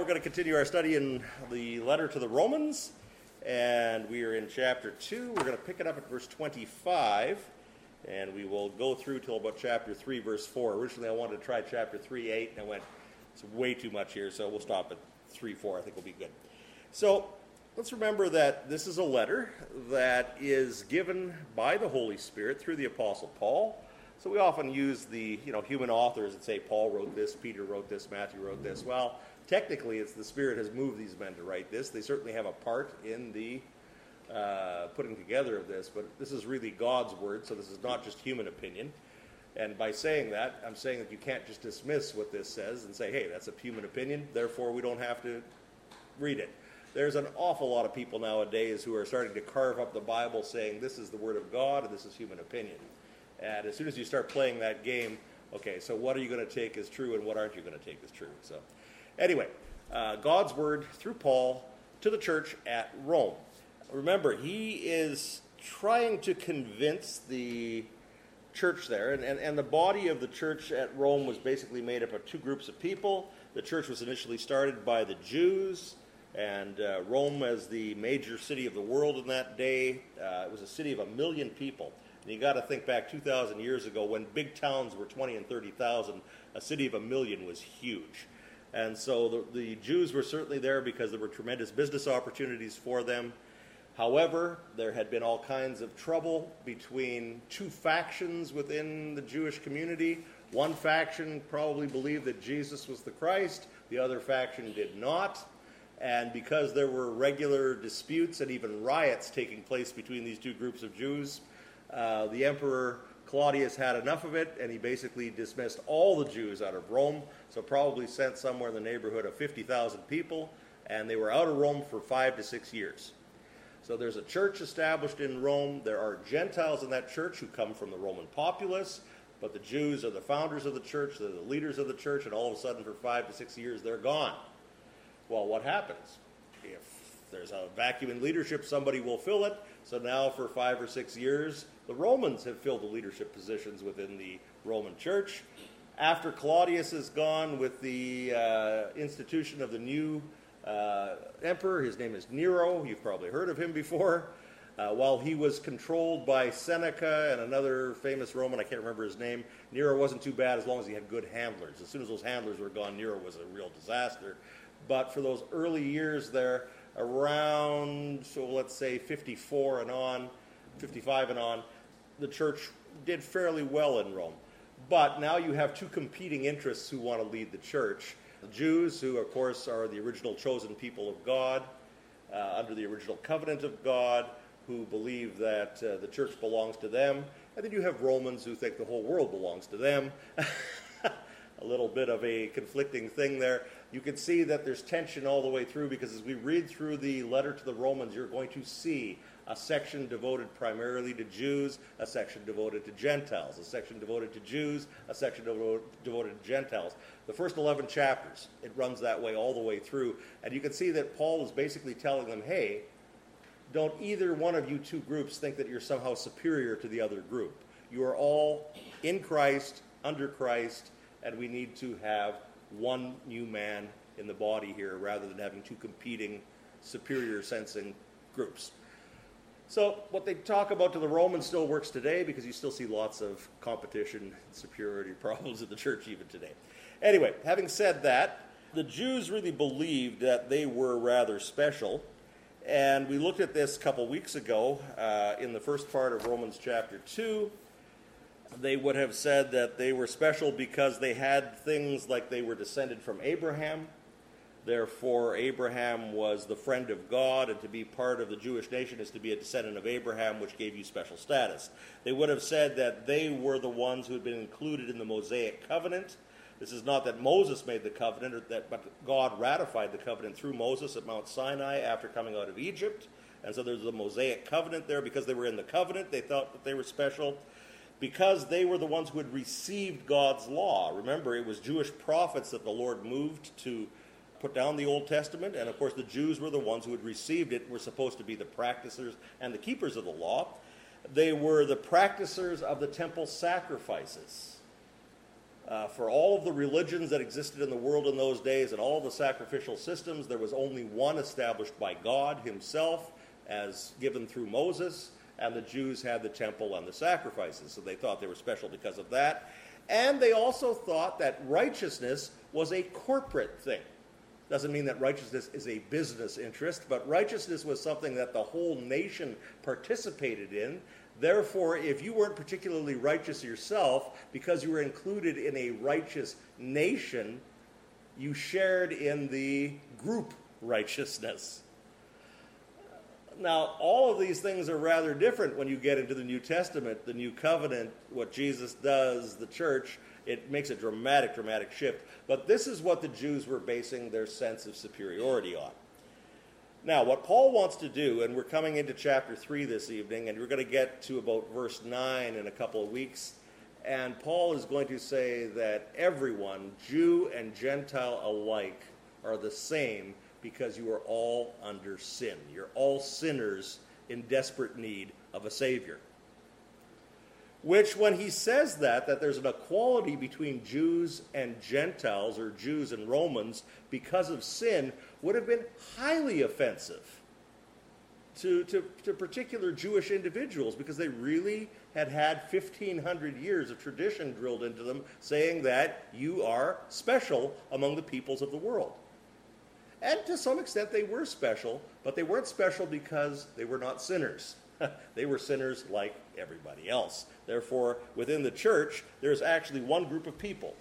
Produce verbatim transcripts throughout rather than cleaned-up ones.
We're going to continue our study in the letter to the Romans, and we are in chapter two. We're going to pick it up at verse twenty-five, and we will go through till about chapter three, verse four. Originally, I wanted to try chapter three, eight, and I went, it's way too much here, so we'll stop at three, four. I think we'll be good. So let's remember that this is a letter that is given by the Holy Spirit through the Apostle Paul. So we often use the, you know, human authors and say Paul wrote this, Peter wrote this, Matthew wrote this. Well, technically, it's the Spirit has moved these men to write this. They certainly have a part in the uh, putting together of this, but this is really God's word, so this is not just human opinion. And by saying that, I'm saying that you can't just dismiss what this says and say, hey, that's a human opinion, therefore we don't have to read it. There's an awful lot of people nowadays who are starting to carve up the Bible saying this is the word of God and this is human opinion. And as soon as you start playing that game, okay, so what are you going to take as true and what aren't you going to take as true? So anyway, uh, God's word through Paul to the church at Rome. Remember, he is trying to convince the church there, and, and, and the body of the church at Rome was basically made up of two groups of people. The church was initially started by the Jews, and uh, Rome, as the major city of the world in that day, uh, it was a city of a million people. And you got to think back two thousand years ago when big towns were twenty and thirty thousand, a city of a million was huge. And so the, the Jews were certainly there because there were tremendous business opportunities for them. However, there had been all kinds of trouble between two factions within the Jewish community. One faction probably believed that Jesus was the Christ. The other faction did not. And because there were regular disputes and even riots taking place between these two groups of Jews, uh, the Emperor Claudius had enough of it, and he basically dismissed all the Jews out of Rome, so probably sent somewhere in the neighborhood of fifty thousand people, and they were out of Rome for five to six years. So there's a church established in Rome. There are Gentiles in that church who come from the Roman populace, but the Jews are the founders of the church, they're the leaders of the church, and all of a sudden for five to six years they're gone. Well, what happens? If there's a vacuum in leadership, somebody will fill it. So now for five or six years, the Romans have filled the leadership positions within the Roman church. After Claudius is gone with the uh, institution of the new uh, emperor, his name is Nero, you've probably heard of him before, uh, while he was controlled by Seneca and another famous Roman, I can't remember his name, Nero wasn't too bad as long as he had good handlers. As soon as those handlers were gone, Nero was a real disaster. But for those early years there, around, so let's say fifty-four and on, fifty-five and on, the church did fairly well in Rome. But now you have two competing interests who want to lead the church. The Jews, who of course are the original chosen people of God, uh, under the original covenant of God, who believe that uh, the church belongs to them. And then you have Romans who think the whole world belongs to them. A little bit of a conflicting thing there. You can see that there's tension all the way through, because as we read through the letter to the Romans, you're going to see a section devoted primarily to Jews, a section devoted to Gentiles, a section devoted to Jews, a section devo- devoted to Gentiles. The first eleven chapters, it runs that way all the way through. And you can see that Paul is basically telling them, hey, don't either one of you two groups think that you're somehow superior to the other group. You are all in Christ, under Christ, and we need to have one new man in the body here rather than having two competing, superior-sensing groups. So what they talk about to the Romans still works today, because you still see lots of competition and superiority problems in the church even today. Anyway, having said that, the Jews really believed that they were rather special, and we looked at this a couple weeks ago uh, in the first part of Romans chapter two. They would have said that they were special because they had things like they were descended from Abraham. Therefore, Abraham was the friend of God, and to be part of the Jewish nation is to be a descendant of Abraham, which gave you special status. They would have said that they were the ones who had been included in the Mosaic covenant. This is not that Moses made the covenant, or that, but God ratified the covenant through Moses at Mount Sinai after coming out of Egypt. And so there's the Mosaic covenant there. Because they were in the covenant, they thought that they were special. Because they were the ones who had received God's law. Remember, it was Jewish prophets that the Lord moved to put down the Old Testament, and of course the Jews were the ones who had received it and were supposed to be the practicers and the keepers of the law. They were the practicers of the temple sacrifices. Uh, for all of the religions that existed in the world in those days and all the sacrificial systems, there was only one established by God himself as given through Moses, and the Jews had the temple and the sacrifices, so they thought they were special because of that. And they also thought that righteousness was a corporate thing. Doesn't mean that righteousness is a business interest, but righteousness was something that the whole nation participated in. Therefore, if you weren't particularly righteous yourself, because you were included in a righteous nation, you shared in the group righteousness. Now, all of these things are rather different when you get into the New Testament, the New Covenant, what Jesus does, the church. It makes a dramatic, dramatic shift. But this is what the Jews were basing their sense of superiority on. Now, what Paul wants to do, and we're coming into chapter three this evening, and we're going to get to about verse nine in a couple of weeks, and Paul is going to say that everyone, Jew and Gentile alike, are the same because you are all under sin. You're all sinners in desperate need of a Savior. Which, when he says that, that there's an equality between Jews and Gentiles, or Jews and Romans, because of sin, would have been highly offensive to, to, to particular Jewish individuals, because they really had had fifteen hundred years of tradition drilled into them, saying that you are special among the peoples of the world. And to some extent they were special, but they weren't special because they were not sinners. They were sinners like everybody else. Therefore, within the church, there's actually one group of people.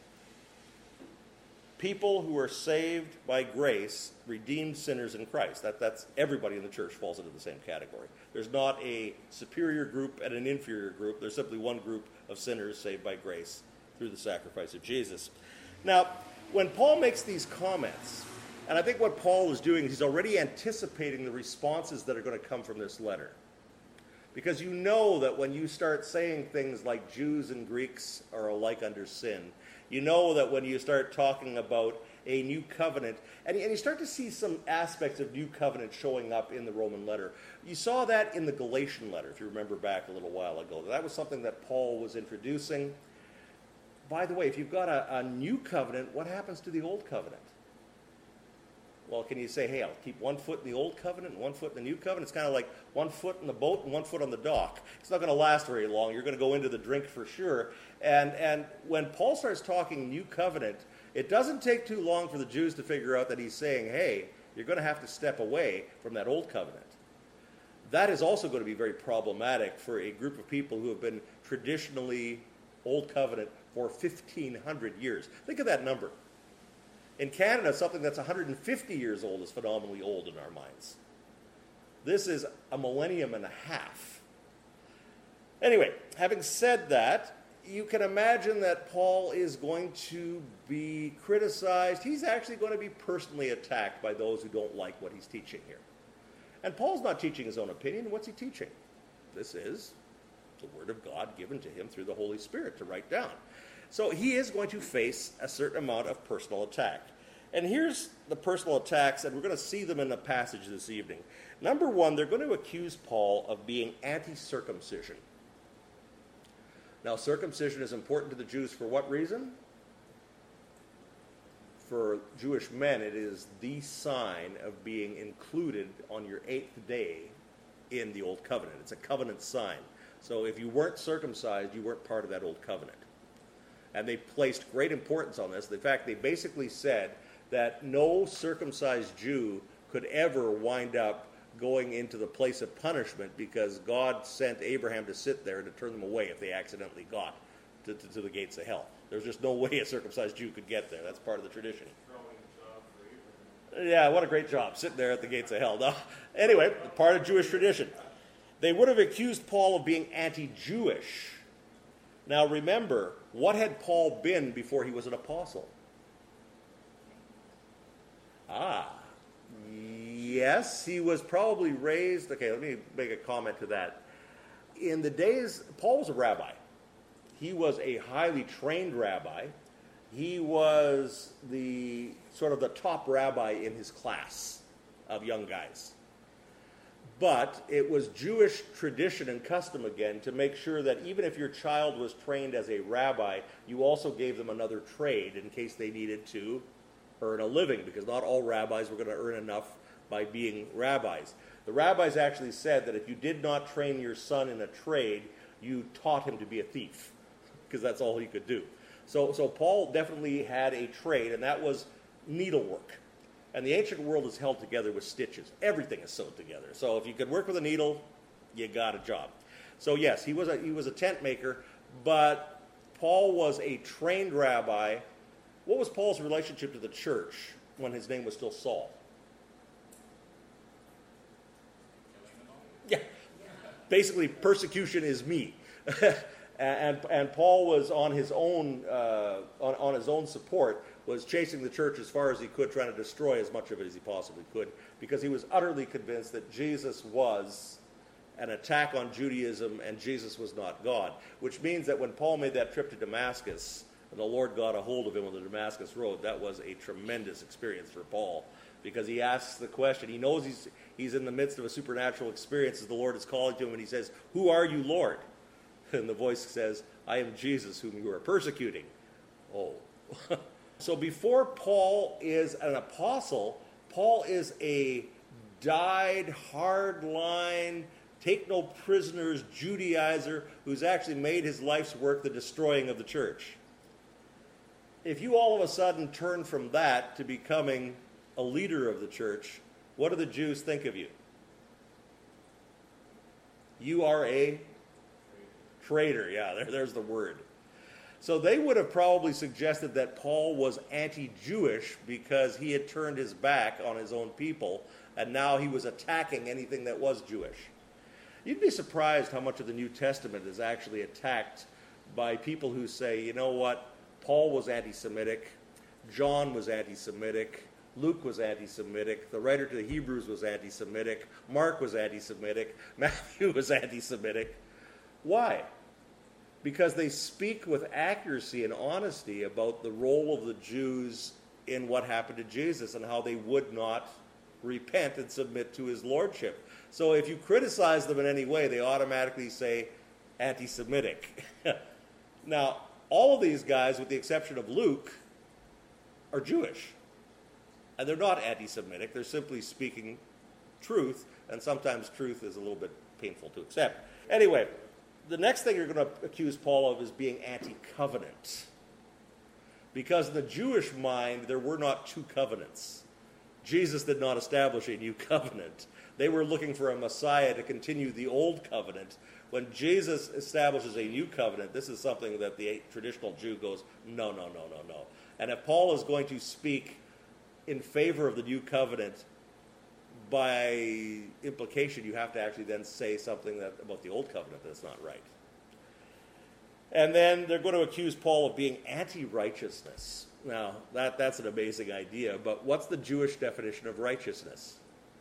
People who are saved by grace, redeemed sinners in Christ. That, that's everybody in the church falls into the same category. There's not a superior group and an inferior group. There's simply one group of sinners saved by grace through the sacrifice of Jesus. Now, when Paul makes these comments, and I think what Paul is doing is he's already anticipating the responses that are going to come from this letter. Because you know that when you start saying things like Jews and Greeks are alike under sin, you know that when you start talking about a new covenant, and, and you start to see some aspects of new covenant showing up in the Roman letter. You saw that in the Galatian letter, if you remember back a little while ago. That was something that Paul was introducing. By the way, if you've got a, a new covenant, what happens to the old covenant? Well, can you say, hey, I'll keep one foot in the old covenant and one foot in the new covenant? It's kind of like one foot in the boat and one foot on the dock. It's not going to last very long. You're going to go into the drink for sure. And, and when Paul starts talking new covenant, it doesn't take too long for the Jews to figure out that he's saying, hey, you're going to have to step away from that old covenant. That is also going to be very problematic for a group of people who have been traditionally old covenant for fifteen hundred years. Think of that number. In Canada, something that's one hundred fifty years old is phenomenally old in our minds. This is a millennium and a half. Anyway, having said that, you can imagine that Paul is going to be criticized. He's actually going to be personally attacked by those who don't like what he's teaching here. And Paul's not teaching his own opinion. What's he teaching? This is the Word of God given to him through the Holy Spirit to write down. So he is going to face a certain amount of personal attack. And here's the personal attacks, and we're going to see them in the passage this evening. Number one, they're going to accuse Paul of being anti-circumcision. Now, circumcision is important to the Jews for what reason? For Jewish men, it is the sign of being included on your eighth day in the Old Covenant. It's a covenant sign. So if you weren't circumcised, you weren't part of that Old Covenant. And they placed great importance on this. In fact, they basically said that no circumcised Jew could ever wind up going into the place of punishment because God sent Abraham to sit there and to turn them away if they accidentally got to, to, to the gates of hell. There's just no way a circumcised Jew could get there. That's part of the tradition. Yeah, what a great job, sitting there at the gates of hell. No. Anyway, part of Jewish tradition. They would have accused Paul of being anti-Jewish. Now remember, what had Paul been before he was an apostle? Ah, yes, he was probably raised. Okay, let me make a comment to that. In the days, Paul was a rabbi. He was a highly trained rabbi. He was the sort of the top rabbi in his class of young guys. But it was Jewish tradition and custom again to make sure that even if your child was trained as a rabbi, you also gave them another trade in case they needed to earn a living, because not all rabbis were going to earn enough by being rabbis. The rabbis actually said that if you did not train your son in a trade, you taught him to be a thief, because that's all he could do. So, so Paul definitely had a trade, and that was needlework. And the ancient world is held together with stitches. Everything is sewed together. So if you could work with a needle, you got a job. So yes, he was a, he was a tent maker, but Paul was a trained rabbi. What was Paul's relationship to the church when his name was still Saul? Yeah, basically persecution is me. and, and Paul was on his own uh, on, on his own support, was chasing the church as far as he could, trying to destroy as much of it as he possibly could, because he was utterly convinced that Jesus was an attack on Judaism and Jesus was not God, which means that when Paul made that trip to Damascus and the Lord got a hold of him on the Damascus Road, that was a tremendous experience for Paul, because he asks the question. He knows he's, he's in the midst of a supernatural experience as the Lord is calling to him, and he says, "Who are you, Lord?" And the voice says, "I am Jesus whom you are persecuting." Oh. So before Paul is an apostle, Paul is a dyed, hard-line, take-no-prisoners Judaizer who's actually made his life's work the destroying of the church. If you all of a sudden turn from that to becoming a leader of the church, what do the Jews think of you? You are a traitor. Yeah, there, there's the word. So they would have probably suggested that Paul was anti-Jewish because he had turned his back on his own people, and now he was attacking anything that was Jewish. You'd be surprised how much of the New Testament is actually attacked by people who say, you know what, Paul was anti-Semitic, John was anti-Semitic, Luke was anti-Semitic, the writer to the Hebrews was anti-Semitic, Mark was anti-Semitic, Matthew was anti-Semitic. Why? Because they speak with accuracy and honesty about the role of the Jews in what happened to Jesus and how they would not repent and submit to his lordship. So if you criticize them in any way, they automatically say anti-Semitic. Now, all of these guys, with the exception of Luke, are Jewish. And they're not anti-Semitic. They're simply speaking truth, and sometimes truth is a little bit painful to accept. Anyway, the next thing you're going to accuse Paul of is being anti-covenant. Because in the Jewish mind, there were not two covenants. Jesus did not establish a new covenant. They were looking for a Messiah to continue the old covenant. When Jesus establishes a new covenant, this is something that the traditional Jew goes, no, no, no, no, no. And if Paul is going to speak in favor of the new covenant, by implication, you have to actually then say something that, about the old covenant that's not right. And then they're going to accuse Paul of being anti-righteousness. Now, that, that's an amazing idea, but what's the Jewish definition of righteousness?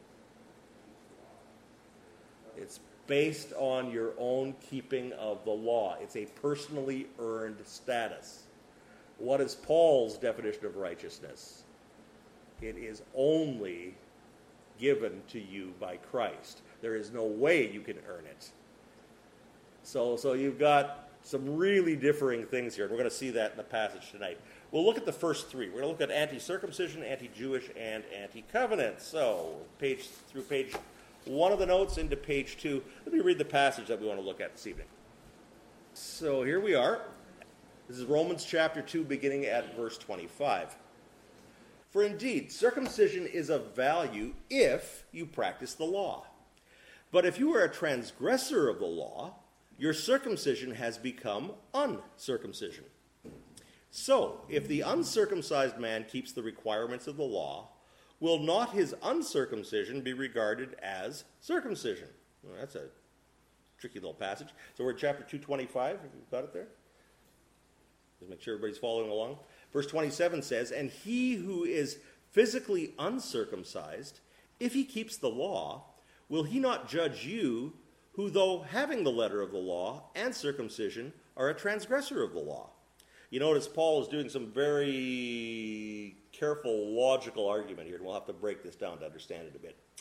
It's based on your own keeping of the law. It's a personally earned status. What is Paul's definition of righteousness? It is only given to you by Christ. There is no way you can earn it. So, so you've got some really differing things here. We're going to see that in the passage tonight. We'll look at the first three. We're going to look at anti-circumcision, anti-Jewish, and anti-covenant. So, page through page one of the notes into page two. Let me read the passage that we want to look at this evening. So here we are. This is Romans chapter two, beginning at verse twenty-five. For indeed, circumcision is of value if you practice the law. But if you are a transgressor of the law, your circumcision has become uncircumcision. So, if the uncircumcised man keeps the requirements of the law, will not his uncircumcision be regarded as circumcision? Well, that's a tricky little passage. So we're in chapter two twenty-five. Have you got it there? Just make sure everybody's following along. Verse twenty-seven says, and he who is physically uncircumcised, if he keeps the law, will he not judge you, who though having the letter of the law and circumcision are a transgressor of the law? You notice Paul is doing some very careful logical argument here, and we'll have to break this down to understand it a bit.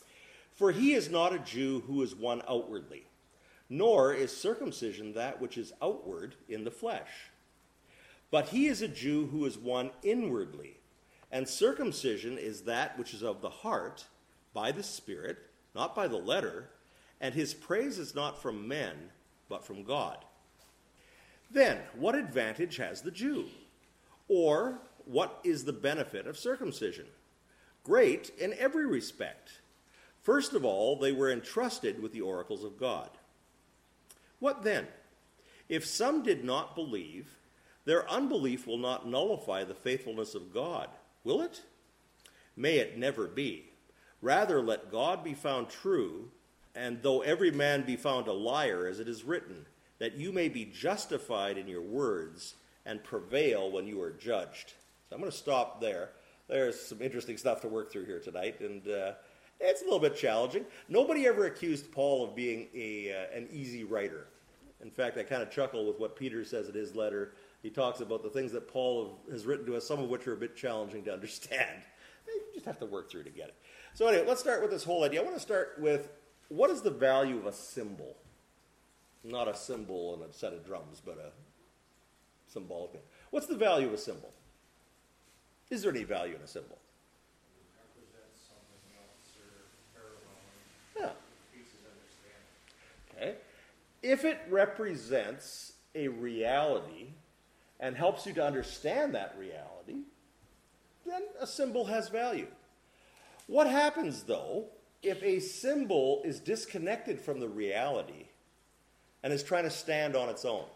For he is not a Jew who is one outwardly, nor is circumcision that which is outward in the flesh. But he is a Jew who is one inwardly, and circumcision is that which is of the heart, by the Spirit, not by the letter, and his praise is not from men, but from God. Then, what advantage has the Jew? Or, what is the benefit of circumcision? Great in every respect. First of all, they were entrusted with the oracles of God. What then? If some did not believe, their unbelief will not nullify the faithfulness of God, will it? May it never be. Rather, let God be found true, and though every man be found a liar, as it is written, that you may be justified in your words and prevail when you are judged. So I'm going to stop there. There's some interesting stuff to work through here tonight, and uh, it's a little bit challenging. Nobody ever accused Paul of being a uh, an easy writer. In fact, I kind of chuckle with what Peter says in his letter. He talks about the things that Paul has written to us, some of which are a bit challenging to understand. You just have to work through to get it. So anyway, let's start with this whole idea. I want to start with, what is the value of a cymbal? Not a cymbal and a set of drums, but a symbolic thing. What's the value of a cymbal? Is there any value in a cymbal? It represents something else or parallel. Yeah. Pieces understanding. Okay. If it represents a reality and helps you to understand that reality, then a symbol has value. What happens, though, if a symbol is disconnected from the reality and is trying to stand on its own?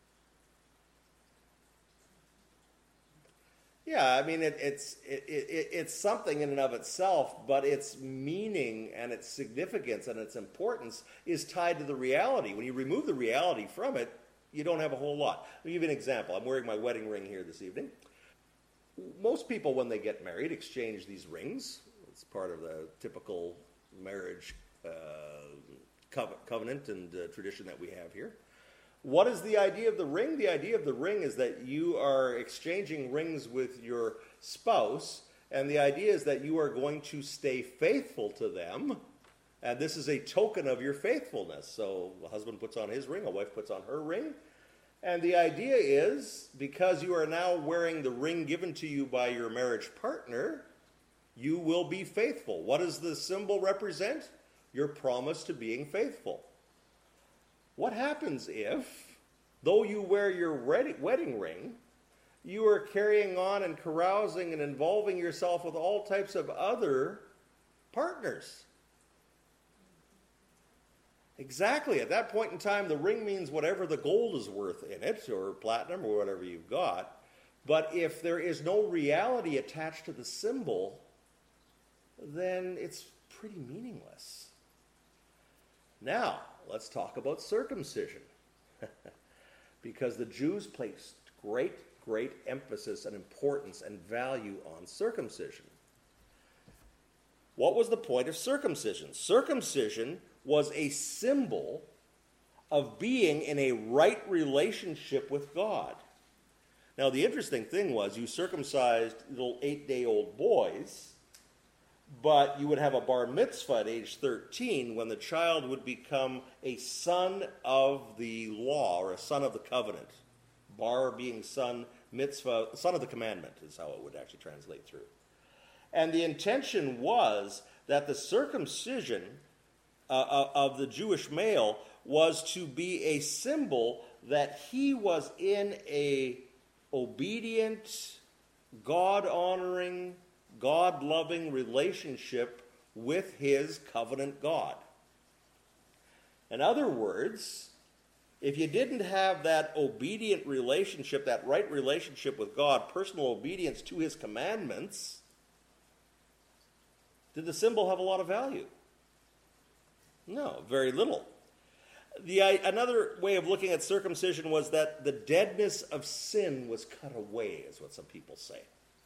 Yeah, I mean, it, it's it, it, it's something in and of itself, but its meaning and its significance and its importance is tied to the reality. When you remove the reality from it, you don't have a whole lot. Let me give you an example. I'm wearing my wedding ring here this evening. Most people, when they get married, exchange these rings. It's part of the typical marriage uh, covenant and uh, tradition that we have here. What is the idea of the ring? The idea of the ring is that you are exchanging rings with your spouse, and the idea is that you are going to stay faithful to them, and this is a token of your faithfulness. So the husband puts on his ring, a wife puts on her ring, and the idea is, because you are now wearing the ring given to you by your marriage partner, you will be faithful. What does the symbol represent? Your promise to being faithful. What happens if, though you wear your wedding ring, you are carrying on and carousing and involving yourself with all types of other partners? Exactly. At that point in time, the ring means whatever the gold is worth in it, or platinum, or whatever you've got. But if there is no reality attached to the symbol, then it's pretty meaningless. Now, let's talk about circumcision. Because the Jews placed great, great emphasis and importance and value on circumcision. What was the point of circumcision? Circumcision was a symbol of being in a right relationship with God. Now, the interesting thing was, you circumcised little eight-day-old boys, but you would have a bar mitzvah at age thirteen when the child would become a son of the law, or a son of the covenant. Bar being son, mitzvah, son of the commandment is how it would actually translate through. And the intention was that the circumcision uh, of the Jewish male was to be a symbol that he was in a obedient, God-honoring, God-loving relationship with his covenant God. In other words, if you didn't have that obedient relationship, that right relationship with God, personal obedience to his commandments, did the symbol have a lot of value? No, very little. The, another way of looking at circumcision was that the deadness of sin was cut away, is what some people say.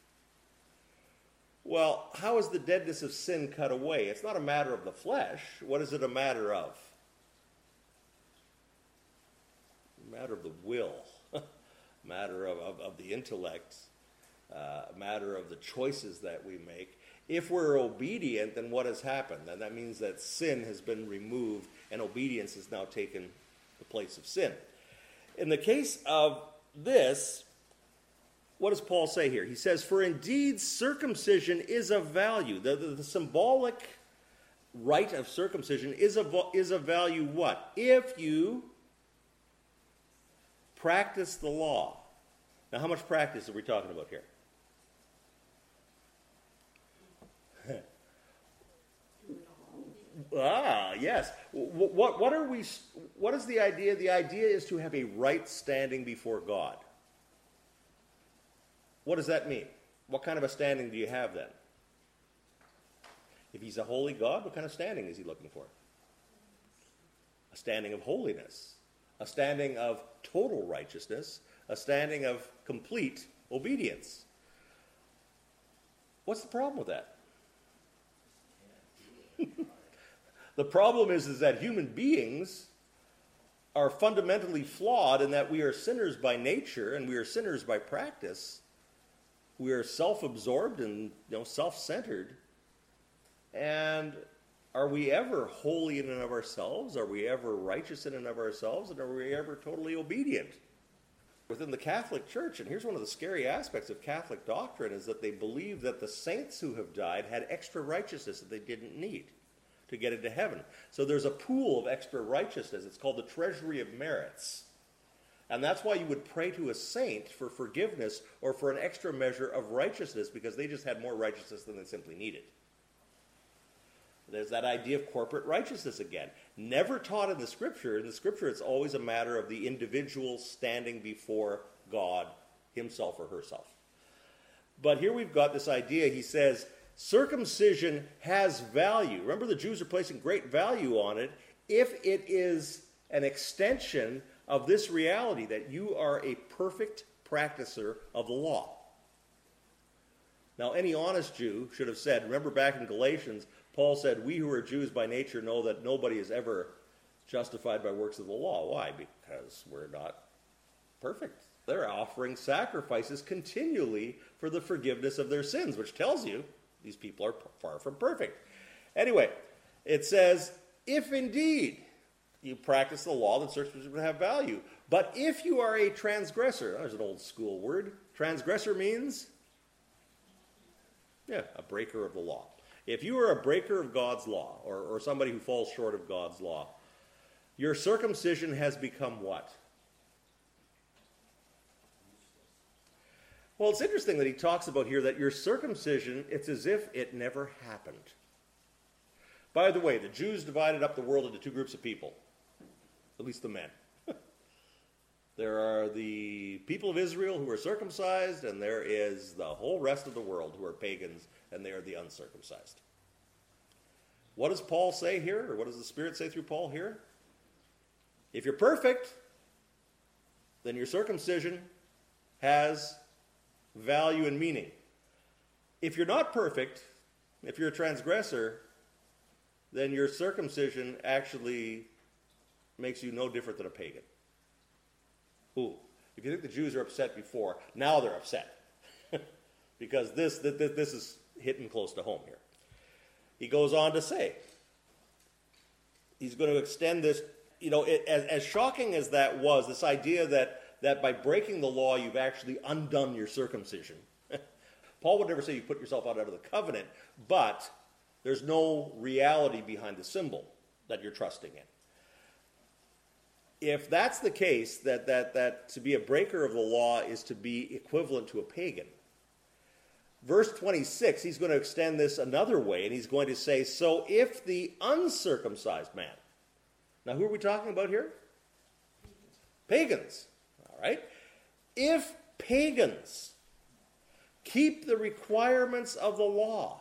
Well, how is the deadness of sin cut away? It's not a matter of the flesh. What is it a matter of? A matter of the will, a matter of, of, of the intellect, uh, a matter of the choices that we make. If we're obedient, then what has happened? And that means that sin has been removed and obedience has now taken the place of sin. In the case of this, what does Paul say here? He says, for indeed circumcision is of value. The, the, the symbolic rite of circumcision is of, is of value what? If you practice the law. Now, how much practice are we talking about here? Ah, yes. What, what are we? What is the idea? The idea is to have a right standing before God. What does that mean? What kind of a standing do you have then? If he's a holy God, what kind of standing is he looking for? A standing of holiness, a standing of total righteousness, a standing of complete obedience. What's the problem with that? The problem is, is that human beings are fundamentally flawed in that we are sinners by nature and we are sinners by practice. We are self-absorbed and you know, self-centered. And are we ever holy in and of ourselves? Are we ever righteous in and of ourselves? And are we ever totally obedient? Within the Catholic Church, and here's one of the scary aspects of Catholic doctrine, is that they believe that the saints who have died had extra righteousness that they didn't need to get into heaven. So there's a pool of extra righteousness. It's called the treasury of merits. And that's why you would pray to a saint for forgiveness or for an extra measure of righteousness, because they just had more righteousness than they simply needed. There's that idea of corporate righteousness again. Never taught in the Scripture. In the Scripture, it's always a matter of the individual standing before God himself or herself. But here we've got this idea. He says, circumcision has value. Remember, the Jews are placing great value on it if it is an extension of this reality that you are a perfect practicer of the law. Now, any honest Jew should have said, remember back in Galatians, Paul said, we who are Jews by nature know that nobody is ever justified by works of the law. Why? Because we're not perfect. They're offering sacrifices continually for the forgiveness of their sins, which tells you these people are far from perfect. Anyway, it says, if indeed you practice the law, then circumcision would have value. But if you are a transgressor, there's an old school word. Transgressor means, yeah, a breaker of the law. If you are a breaker of God's law, or, or somebody who falls short of God's law, your circumcision has become what? Well, it's interesting that he talks about here that your circumcision, it's as if it never happened. By the way, the Jews divided up the world into two groups of people, at least the men. There are the people of Israel who are circumcised, and there is the whole rest of the world who are pagans, and they are the uncircumcised. What does Paul say here, or what does the Spirit say through Paul here? If you're perfect, then your circumcision has value and meaning. If you're not perfect, if you're a transgressor, then your circumcision actually makes you no different than a pagan. Ooh, if you think the Jews are upset before, now they're upset. Because this, this, this is hitting close to home here. He goes on to say, he's going to extend this, you know, it, as, as shocking as that was, this idea that, that by breaking the law, you've actually undone your circumcision. Paul would never say you put yourself out of the covenant, but there's no reality behind the symbol that you're trusting in. If that's the case, that, that, that to be a breaker of the law is to be equivalent to a pagan, verse twenty-six, he's going to extend this another way, and he's going to say, so if the uncircumcised man, now who are we talking about here? Pagans, all right? If pagans keep the requirements of the law.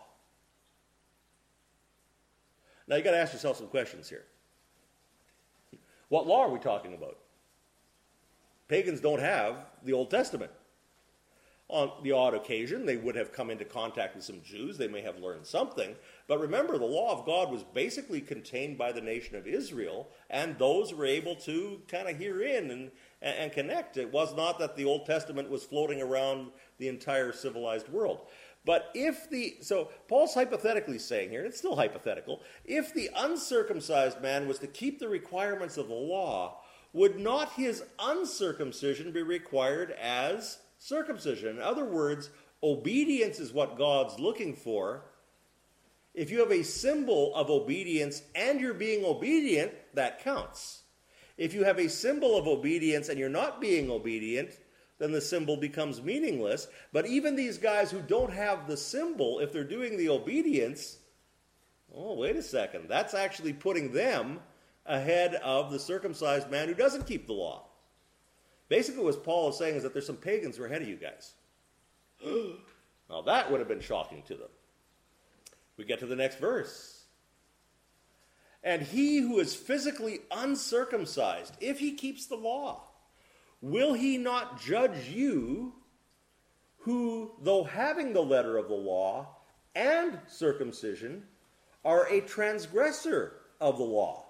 Now you've got to ask yourself some questions here. What law are we talking about? Pagans don't have the Old Testament. On the odd occasion, they would have come into contact with some Jews. They may have learned something. But remember, the law of God was basically contained by the nation of Israel, and those were able to kind of hear in and, and connect. It was not that the Old Testament was floating around the entire civilized world. But if the, so Paul's hypothetically saying here, and it's still hypothetical, if the uncircumcised man was to keep the requirements of the law, would not his uncircumcision be required as circumcision? In other words, obedience is what God's looking for. If you have a symbol of obedience and you're being obedient, that counts. If you have a symbol of obedience and you're not being obedient, then the symbol becomes meaningless. But even these guys who don't have the symbol, if they're doing the obedience, oh, wait a second, that's actually putting them ahead of the circumcised man who doesn't keep the law. Basically what Paul is saying is that there's some pagans who are ahead of you guys. Now that would have been shocking to them. We get to the next verse. And he who is physically uncircumcised, if he keeps the law, will he not judge you, who, though having the letter of the law and circumcision, are a transgressor of the law?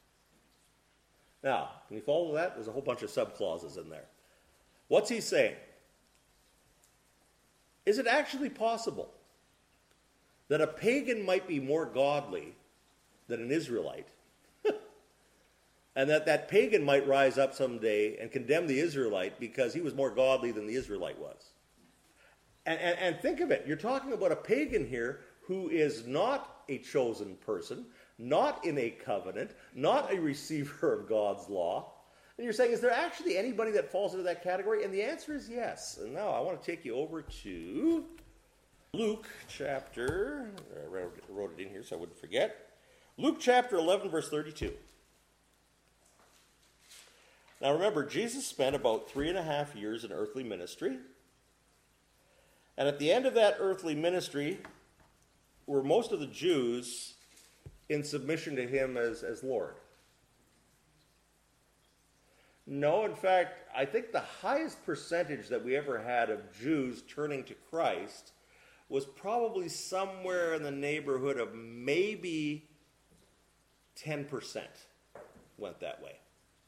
Now, can you follow that? There's a whole bunch of subclauses in there. What's he saying? Is it actually possible that a pagan might be more godly than an Israelite? And that that pagan might rise up someday and condemn the Israelite because he was more godly than the Israelite was. And, and, and think of it. You're talking about a pagan here who is not a chosen person, not in a covenant, not a receiver of God's law. And you're saying, is there actually anybody that falls into that category? And the answer is yes. And now I want to take you over to Luke chapter, I wrote it in here so I wouldn't forget. Luke chapter eleven, verse thirty-two. Now remember, Jesus spent about three and a half years in earthly ministry. And at the end of that earthly ministry were most of the Jews in submission to him as, as Lord. No, in fact, I think the highest percentage that we ever had of Jews turning to Christ was probably somewhere in the neighborhood of maybe ten percent went that way.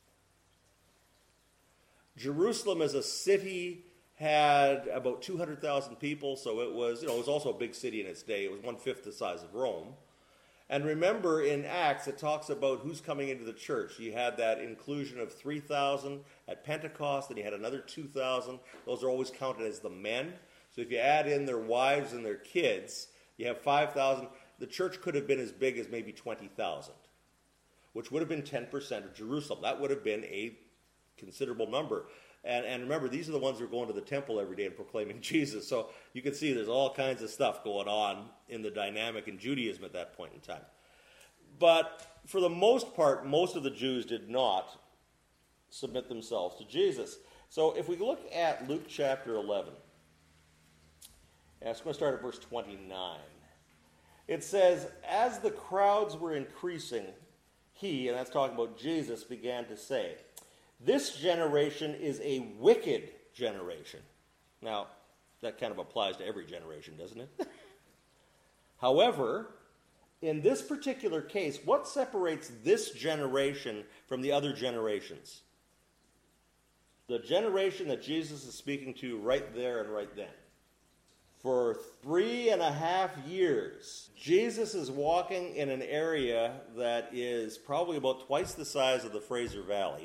Jerusalem as a city had about two hundred thousand people, so it was, you know, it was also a big city in its day. It was one-fifth the size of Rome. And remember, in Acts, it talks about who's coming into the church. You had that inclusion of three thousand at Pentecost, and you had another two thousand. Those are always counted as the men. So if you add in their wives and their kids, you have five thousand. The church could have been as big as maybe twenty thousand, which would have been ten percent of Jerusalem. That would have been a considerable number. And, and remember, these are the ones who are going to the temple every day and proclaiming Jesus. So you can see there's all kinds of stuff going on in the dynamic in Judaism at that point in time. But for the most part, most of the Jews did not submit themselves to Jesus. So if we look at Luke chapter eleven, and I'm going to start at verse twenty-nine. It says, as the crowds were increasing, he, and that's talking about Jesus, began to say, this generation is a wicked generation. Now, that kind of applies to every generation, doesn't it? However, in this particular case, what separates this generation from the other generations? The generation that Jesus is speaking to right there and right then. For three and a half years, Jesus is walking in an area that is probably about twice the size of the Fraser Valley.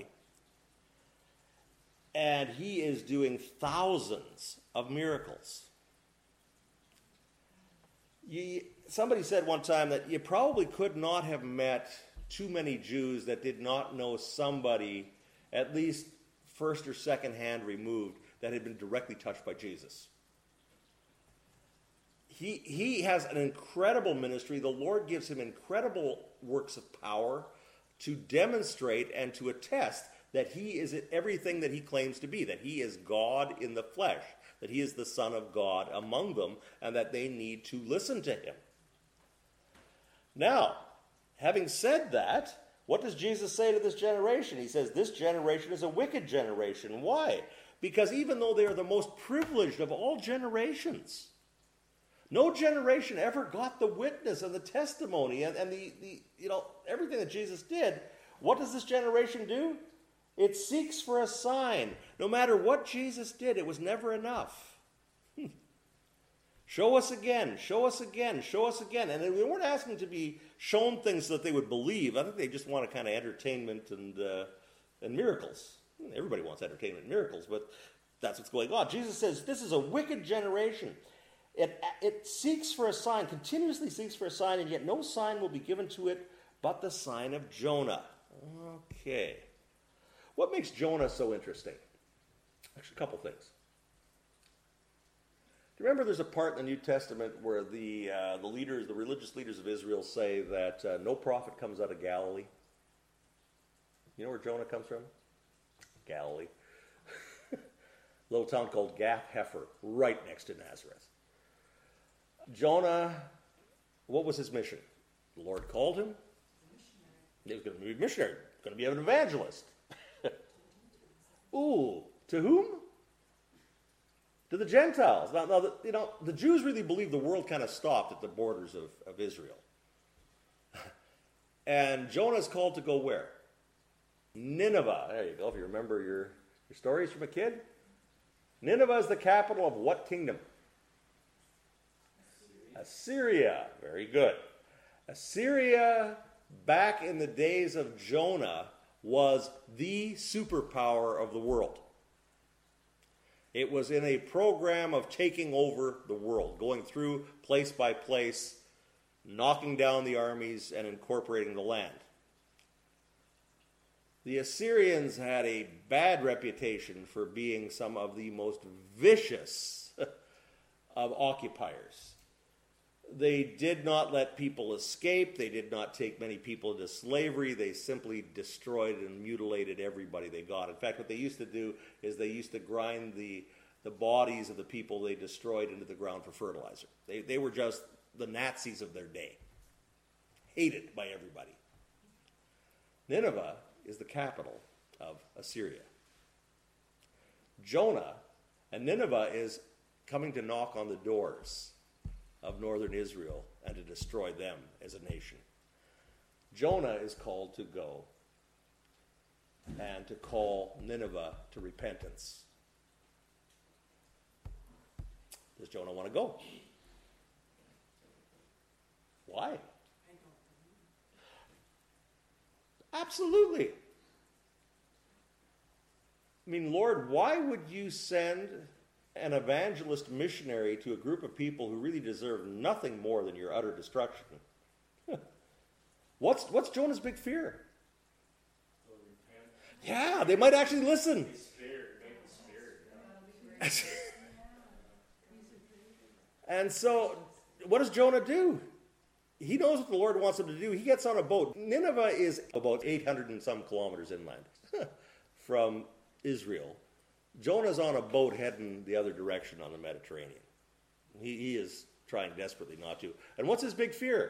And he is doing thousands of miracles. You, somebody said one time that you probably could not have met too many Jews that did not know somebody, at least first or second hand removed, that had been directly touched by Jesus. He, he has an incredible ministry. The Lord gives him incredible works of power to demonstrate and to attest that he is everything that he claims to be, that he is God in the flesh, that he is the Son of God among them, and that they need to listen to him. Now, having said that, what does Jesus say to this generation? He says, this generation is a wicked generation. Why? Because even though they are the most privileged of all generations, no generation ever got the witness and the testimony and, and the, the, you know, everything that Jesus did. What does this generation do? It seeks for a sign. No matter what Jesus did, it was never enough. Show us again, show us again, show us again. And they weren't asking to be shown things so that they would believe. I think they just want a kind of entertainment and, uh, and miracles. Everybody wants entertainment and miracles, but that's what's going on. Jesus says, this is a wicked generation. It, it seeks for a sign, continuously seeks for a sign, and yet no sign will be given to it but the sign of Jonah. Okay. What makes Jonah so interesting? Actually, a couple things. Do you remember there's a part in the New Testament where the uh, the leaders, the religious leaders of Israel say that uh, no prophet comes out of Galilee? You know where Jonah comes from? Galilee. Little town called Gath Hepher, right next to Nazareth. Jonah, what was his mission? The Lord called him. He was going to be a missionary, going to be an evangelist. Ooh, to whom? To the Gentiles. Now, now the, you know, the Jews really believed the world kind of stopped at the borders of, of Israel. And Jonah's called to go where? Nineveh. There you go, if you remember your, your stories from a kid. Nineveh is the capital of what kingdom? Assyria. Assyria. Very good. Assyria, back in the days of Jonah, was the superpower of the world. It was in a program of taking over the world, going through place by place, knocking down the armies and incorporating the land. The Assyrians had a bad reputation for being some of the most vicious of occupiers. They did not let people escape. They did not take many people into slavery. They simply destroyed and mutilated everybody they got. In fact, what they used to do is they used to grind the, the bodies of the people they destroyed into the ground for fertilizer. They, they were just the Nazis of their day, hated by everybody. Nineveh is the capital of Assyria. Jonah, and Nineveh is coming to knock on the doors of northern Israel and to destroy them as a nation. Jonah is called to go and to call Nineveh to repentance. Does Jonah want to go? Why? Absolutely. I mean, Lord, why would you send an evangelist missionary to a group of people who really deserve nothing more than your utter destruction? what's what's Jonah's big fear? Yeah, they might actually listen. And so, what does Jonah do? He knows what the Lord wants him to do. He gets on a boat. Nineveh is about eight hundred and some kilometers inland from Israel. Jonah's on a boat heading the other direction on the Mediterranean. He, he is trying desperately not to. And what's his big fear?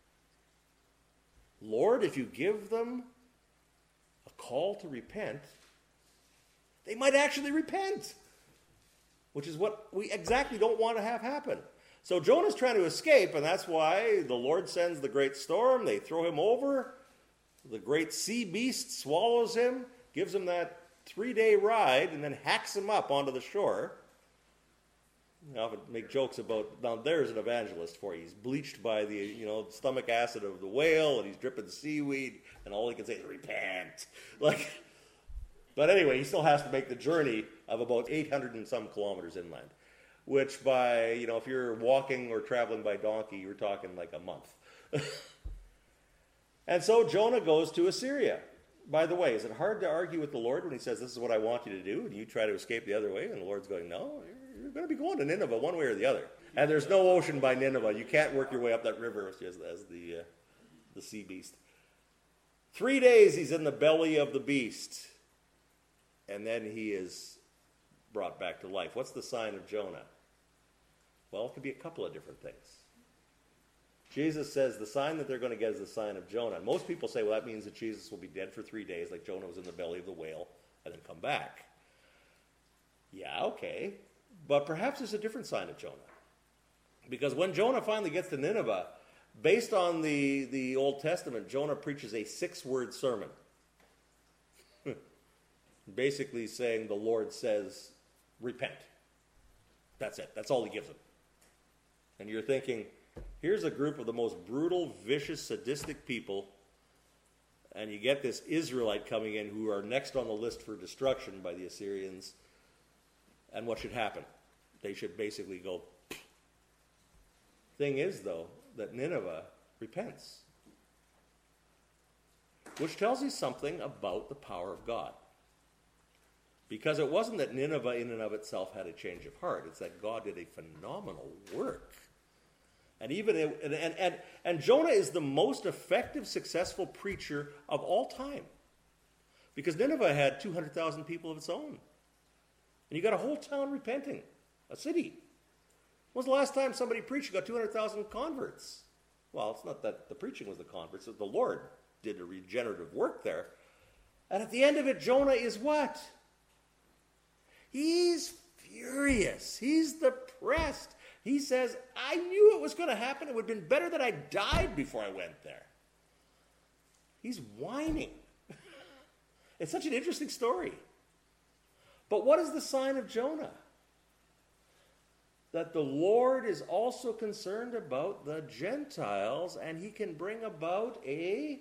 Lord, if you give them a call to repent, they might actually repent, which is what we exactly don't want to have happen. So Jonah's trying to escape, and that's why the Lord sends the great storm. They throw him over. The great sea beast swallows him, gives him that three-day ride, and then hacks him up onto the shore. I often make jokes about, now there's an evangelist for you. He's bleached by the, you know, stomach acid of the whale, and he's dripping seaweed, and all he can say is, repent. Like, but anyway, he still has to make the journey of about eight hundred and some kilometers inland, which by, you know, if you're walking or traveling by donkey, you're talking like a month. And so Jonah goes to Assyria. By the way, is it hard to argue with the Lord when he says, this is what I want you to do, and you try to escape the other way, and the Lord's going, no, you're, you're going to be going to Nineveh one way or the other. And there's no ocean by Nineveh. You can't work your way up that river as, as the, uh, the sea beast. Three days he's in the belly of the beast, and then he is brought back to life. What's the sign of Jonah? Well, it could be a couple of different things. Jesus says the sign that they're going to get is the sign of Jonah. And most people say, well, that means that Jesus will be dead for three days, like Jonah was in the belly of the whale, and then come back. Yeah, okay. But perhaps there's a different sign of Jonah. Because when Jonah finally gets to Nineveh, based on the, the Old Testament, Jonah preaches a six-word sermon. Basically saying the Lord says, repent. That's it. That's all he gives them. And you're thinking, here's a group of the most brutal, vicious, sadistic people, and you get this Israelite coming in who are next on the list for destruction by the Assyrians. And what should happen? They should basically go. Thing is, though, that Nineveh repents, which tells you something about the power of God. Because it wasn't that Nineveh in and of itself had a change of heart. It's that God did a phenomenal work. And even and, and, and, and Jonah is the most effective, successful preacher of all time. Because Nineveh had two hundred thousand people of its own. And you got a whole town repenting. A city. When was the last time somebody preached and got two hundred thousand converts? Well, it's not that the preaching was the converts. It's that the Lord did a regenerative work there. And at the end of it, Jonah is what? He's furious. He's depressed. He says, I knew it was going to happen. It would have been better that I died before I went there. He's whining. It's such an interesting story. But what is the sign of Jonah? That the Lord is also concerned about the Gentiles, and he can bring about a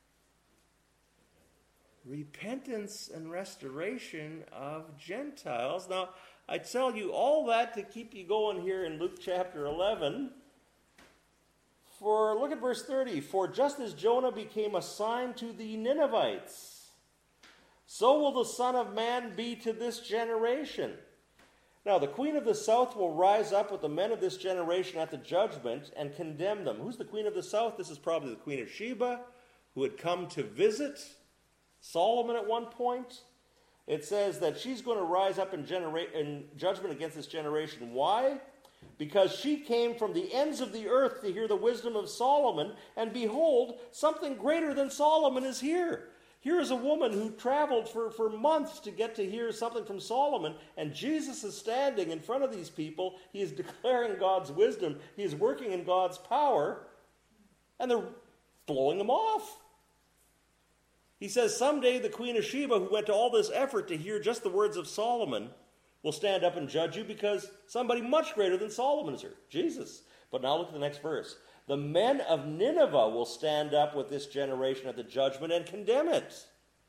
repentance and restoration of Gentiles. Now, I tell you all that to keep you going here in Luke chapter eleven. For, look at verse thirty. For just as Jonah became a sign to the Ninevites, so will the Son of Man be to this generation. Now, the queen of the south will rise up with the men of this generation at the judgment and condemn them. Who's the queen of the south? This is probably the queen of Sheba, who had come to visit Solomon at one point. It says that she's going to rise up in, genera- in judgment against this generation. Why? Because she came from the ends of the earth to hear the wisdom of Solomon, and behold, something greater than Solomon is here. Here is a woman who traveled for, for months to get to hear something from Solomon, and Jesus is standing in front of these people. He is declaring God's wisdom. He is working in God's power, and they're blowing him off. He says, someday the queen of Sheba, who went to all this effort to hear just the words of Solomon, will stand up and judge you because somebody much greater than Solomon is here, Jesus. But now look at the next verse. The men of Nineveh will stand up with this generation at the judgment and condemn it,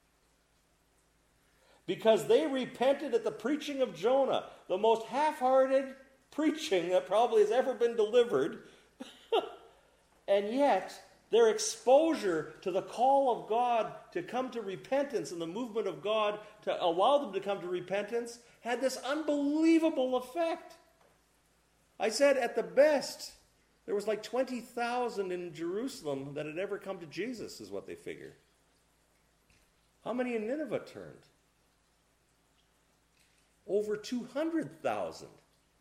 because they repented at the preaching of Jonah, the most half-hearted preaching that probably has ever been delivered. And yet, their exposure to the call of God to come to repentance and the movement of God to allow them to come to repentance had this unbelievable effect. I said at the best, there was like twenty thousand in Jerusalem that had ever come to Jesus, is what they figured. How many in Nineveh turned? Over two hundred thousand.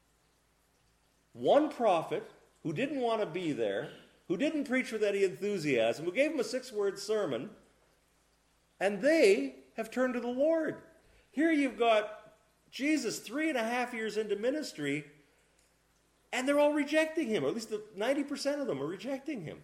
One prophet who didn't want to be there, who didn't preach with any enthusiasm, who gave him a six-word sermon, and they have turned to the Lord. Here you've got Jesus three and a half years into ministry, and they're all rejecting him, or at least the ninety percent of them are rejecting him.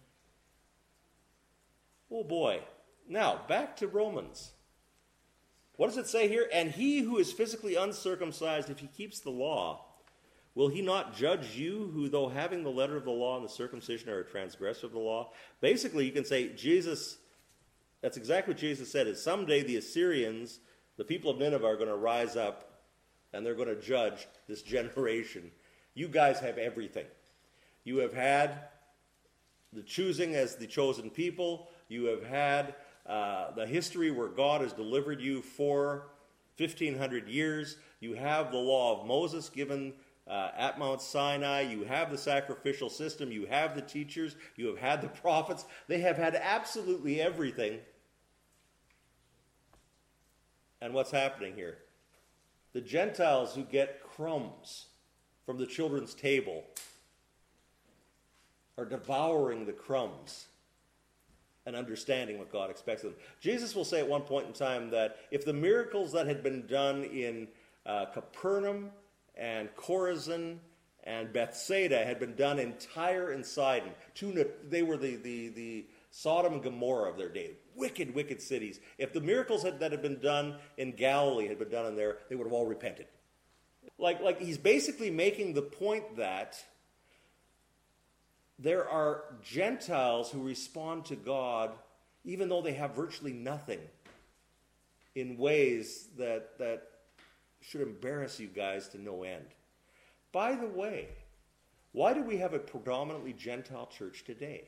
Oh boy. Now, back to Romans. What does it say here? And he who is physically uncircumcised, if he keeps the law, will he not judge you, who though having the letter of the law and the circumcision are a transgressor of the law? Basically, you can say Jesus, that's exactly what Jesus said, is someday the Assyrians, the people of Nineveh, are going to rise up and they're going to judge this generation. You guys have everything. You have had the choosing as the chosen people. You have had uh, the history where God has delivered you for fifteen hundred years. You have the law of Moses given uh, at Mount Sinai. You have the sacrificial system. You have the teachers. You have had the prophets. They have had absolutely everything. And what's happening here? The Gentiles who get crumbs from the children's table are devouring the crumbs and understanding what God expects of them. Jesus will say at one point in time that if the miracles that had been done in uh, Capernaum and Chorazin and Bethsaida had been done in Tyre and Sidon, two, they were the, the, the Sodom and Gomorrah of their day. Wicked, wicked cities. If the miracles had, that had been done in Galilee had been done in there, they would have all repented. Like, like he's basically making the point that there are Gentiles who respond to God even though they have virtually nothing in ways that, that should embarrass you guys to no end. By the way, why do we have a predominantly Gentile church today?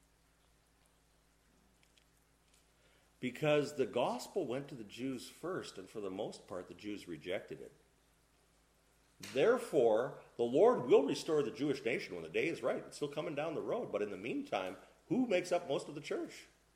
Because the gospel went to the Jews first, and for the most part, the Jews rejected it. Therefore, the Lord will restore the Jewish nation when the day is right. It's still coming down the road. But in the meantime, who makes up most of the church?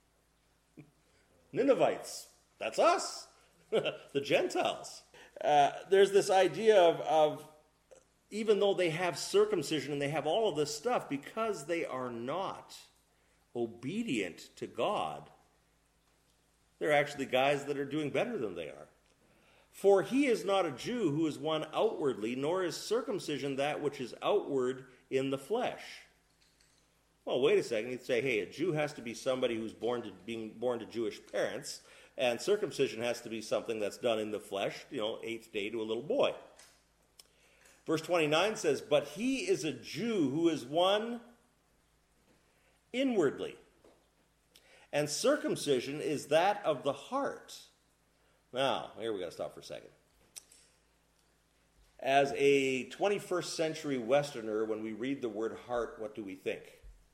Ninevites. That's us. The Gentiles. Uh, there's this idea of, of even though they have circumcision and they have all of this stuff, because they are not obedient to God, they're actually guys that are doing better than they are. For he is not a Jew who is one outwardly, nor is circumcision that which is outward in the flesh. Well, wait a second. You'd say, hey, a Jew has to be somebody who's born to being born to Jewish parents, and circumcision has to be something that's done in the flesh, you know, eighth day to a little boy. Verse twenty-nine says, but he is a Jew who is one inwardly, and circumcision is that of the heart. Now, here we got to stop for a second. As a twenty-first century Westerner, when we read the word heart, what do we think?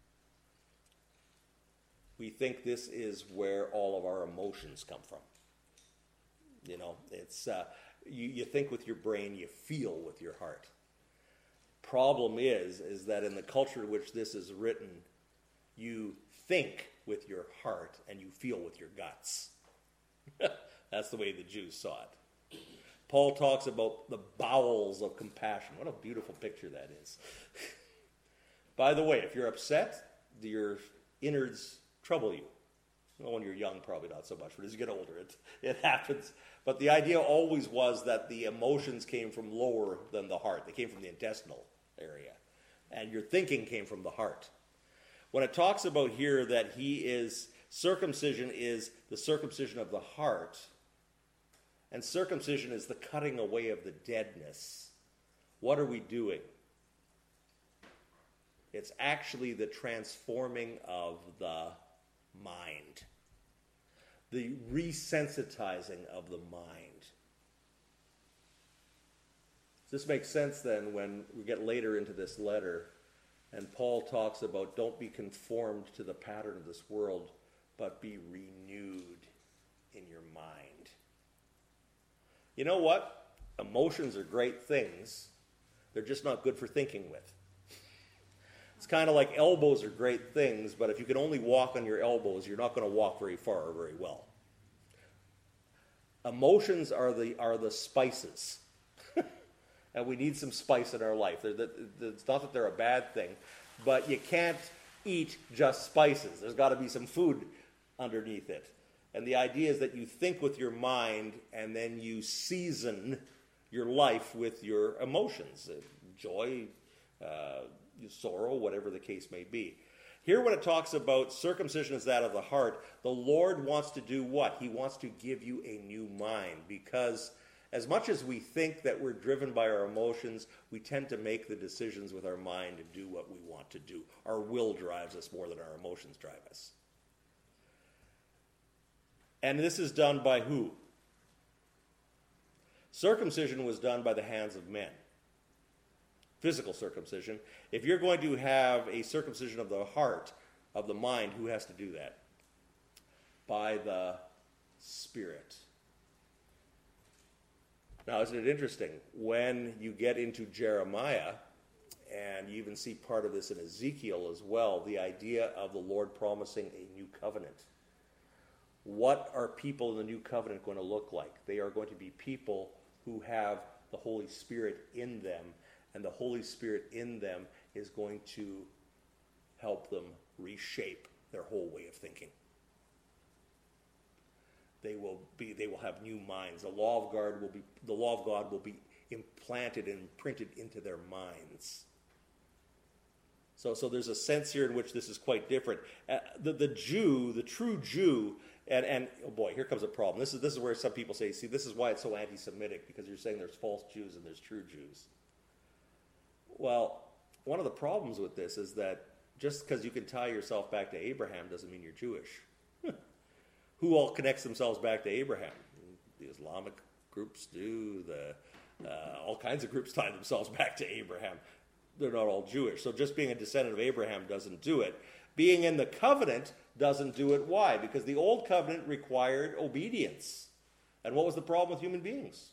We think this is where all of our emotions come from. You know, it's uh, you, you think with your brain, you feel with your heart. Problem is, is that in the culture in which this is written, you think with your heart and you feel with your guts. That's the way the Jews saw it. Paul talks about the bowels of compassion. What a beautiful picture that is. By the way, if you're upset, your innards trouble you. Well, when you're young, probably not so much, but as you get older, it, it happens. But the idea always was that the emotions came from lower than the heart. They came from the intestinal area. And your thinking came from the heart. When it talks about here that he is, circumcision is the circumcision of the heart, and circumcision is the cutting away of the deadness, what are we doing? It's actually the transforming of the mind, the resensitizing of the mind. This makes sense then when we get later into this letter and Paul talks about don't be conformed to the pattern of this world, but be renewed in your mind. You know what? Emotions are great things. They're just not good for thinking with. It's kind of like elbows are great things, but if you can only walk on your elbows, you're not going to walk very far or very well. Emotions are the are the spices. And we need some spice in our life. It's not that they're a bad thing, but you can't eat just spices. There's got to be some food underneath it. And the idea is that you think with your mind and then you season your life with your emotions, joy, uh, sorrow, whatever the case may be. Here when it talks about circumcision is that of the heart, the Lord wants to do what? He wants to give you a new mind, because as much as we think that we're driven by our emotions, we tend to make the decisions with our mind and do what we want to do. Our will drives us more than our emotions drive us. And this is done by who? Circumcision was done by the hands of men. Physical circumcision. If you're going to have a circumcision of the heart, of the mind, who has to do that? By the Spirit. Now, isn't it interesting? When you get into Jeremiah, and you even see part of this in Ezekiel as well, the idea of the Lord promising a new covenant. What are people in the new covenant going to look like? They are going to be people who have the Holy Spirit in them, and the Holy Spirit in them is going to help them reshape their whole way of thinking. They will be. They will have new minds. The law of God will be. The law of God will be implanted and imprinted into their minds. So, so there's a sense here in which this is quite different. Uh, the the Jew, the true Jew, and and oh boy, here comes a problem. This is this is where some people say, see, this is why it's so anti-Semitic, because you're saying there's false Jews and there's true Jews. Well, one of the problems with this is that just because you can tie yourself back to Abraham doesn't mean you're Jewish. Who all connects themselves back to Abraham? The Islamic groups do, the uh, all kinds of groups tie themselves back to Abraham. They're not all Jewish. So just being a descendant of Abraham doesn't do it. Being in the covenant doesn't do it. Why? Because the old covenant required obedience. And what was the problem with human beings?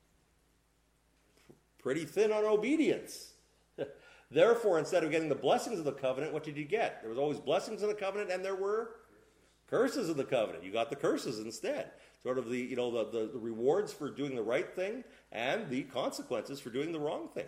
Pretty thin on obedience. Therefore, instead of getting the blessings of the covenant, what did you get? There was always blessings in the covenant, and there were curses of the covenant. You got the curses instead. Sort of the, you know, the, the, the rewards for doing the right thing and the consequences for doing the wrong thing.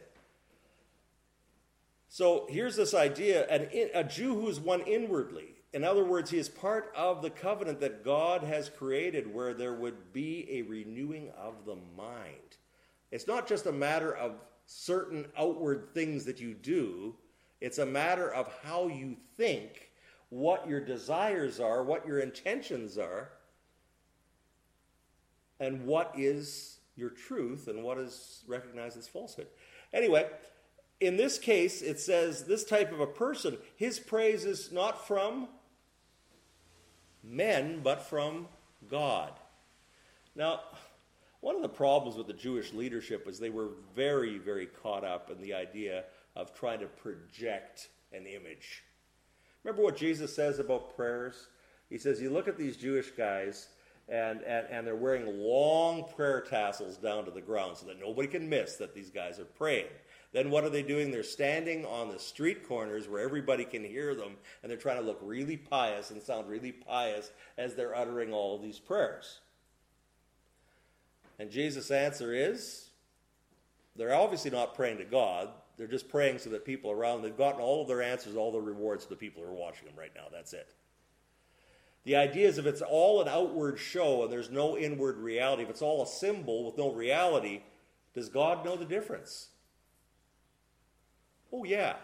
So here's this idea, an, a Jew who is one inwardly. In other words, he is part of the covenant that God has created where there would be a renewing of the mind. It's not just a matter of certain outward things that you do. It's a matter of how you think, what your desires are, what your intentions are, and what is your truth and what is recognized as falsehood. Anyway, in this case, it says this type of a person, his praise is not from men, but from God. Now, one of the problems with the Jewish leadership was they were very, very caught up in the idea of trying to project an image. Remember what Jesus says about prayers? He says, you look at these Jewish guys, and, and, and they're wearing long prayer tassels down to the ground so that nobody can miss that these guys are praying. Then what are they doing? They're standing on the street corners where everybody can hear them, and they're trying to look really pious and sound really pious as they're uttering all of these prayers. And Jesus' answer is, they're obviously not praying to God. They're just praying so that people around, they've gotten all of their answers, all the rewards to the people who are watching them right now. That's it. The idea is if it's all an outward show and there's no inward reality, if it's all a symbol with no reality, does God know the difference? Oh, yeah.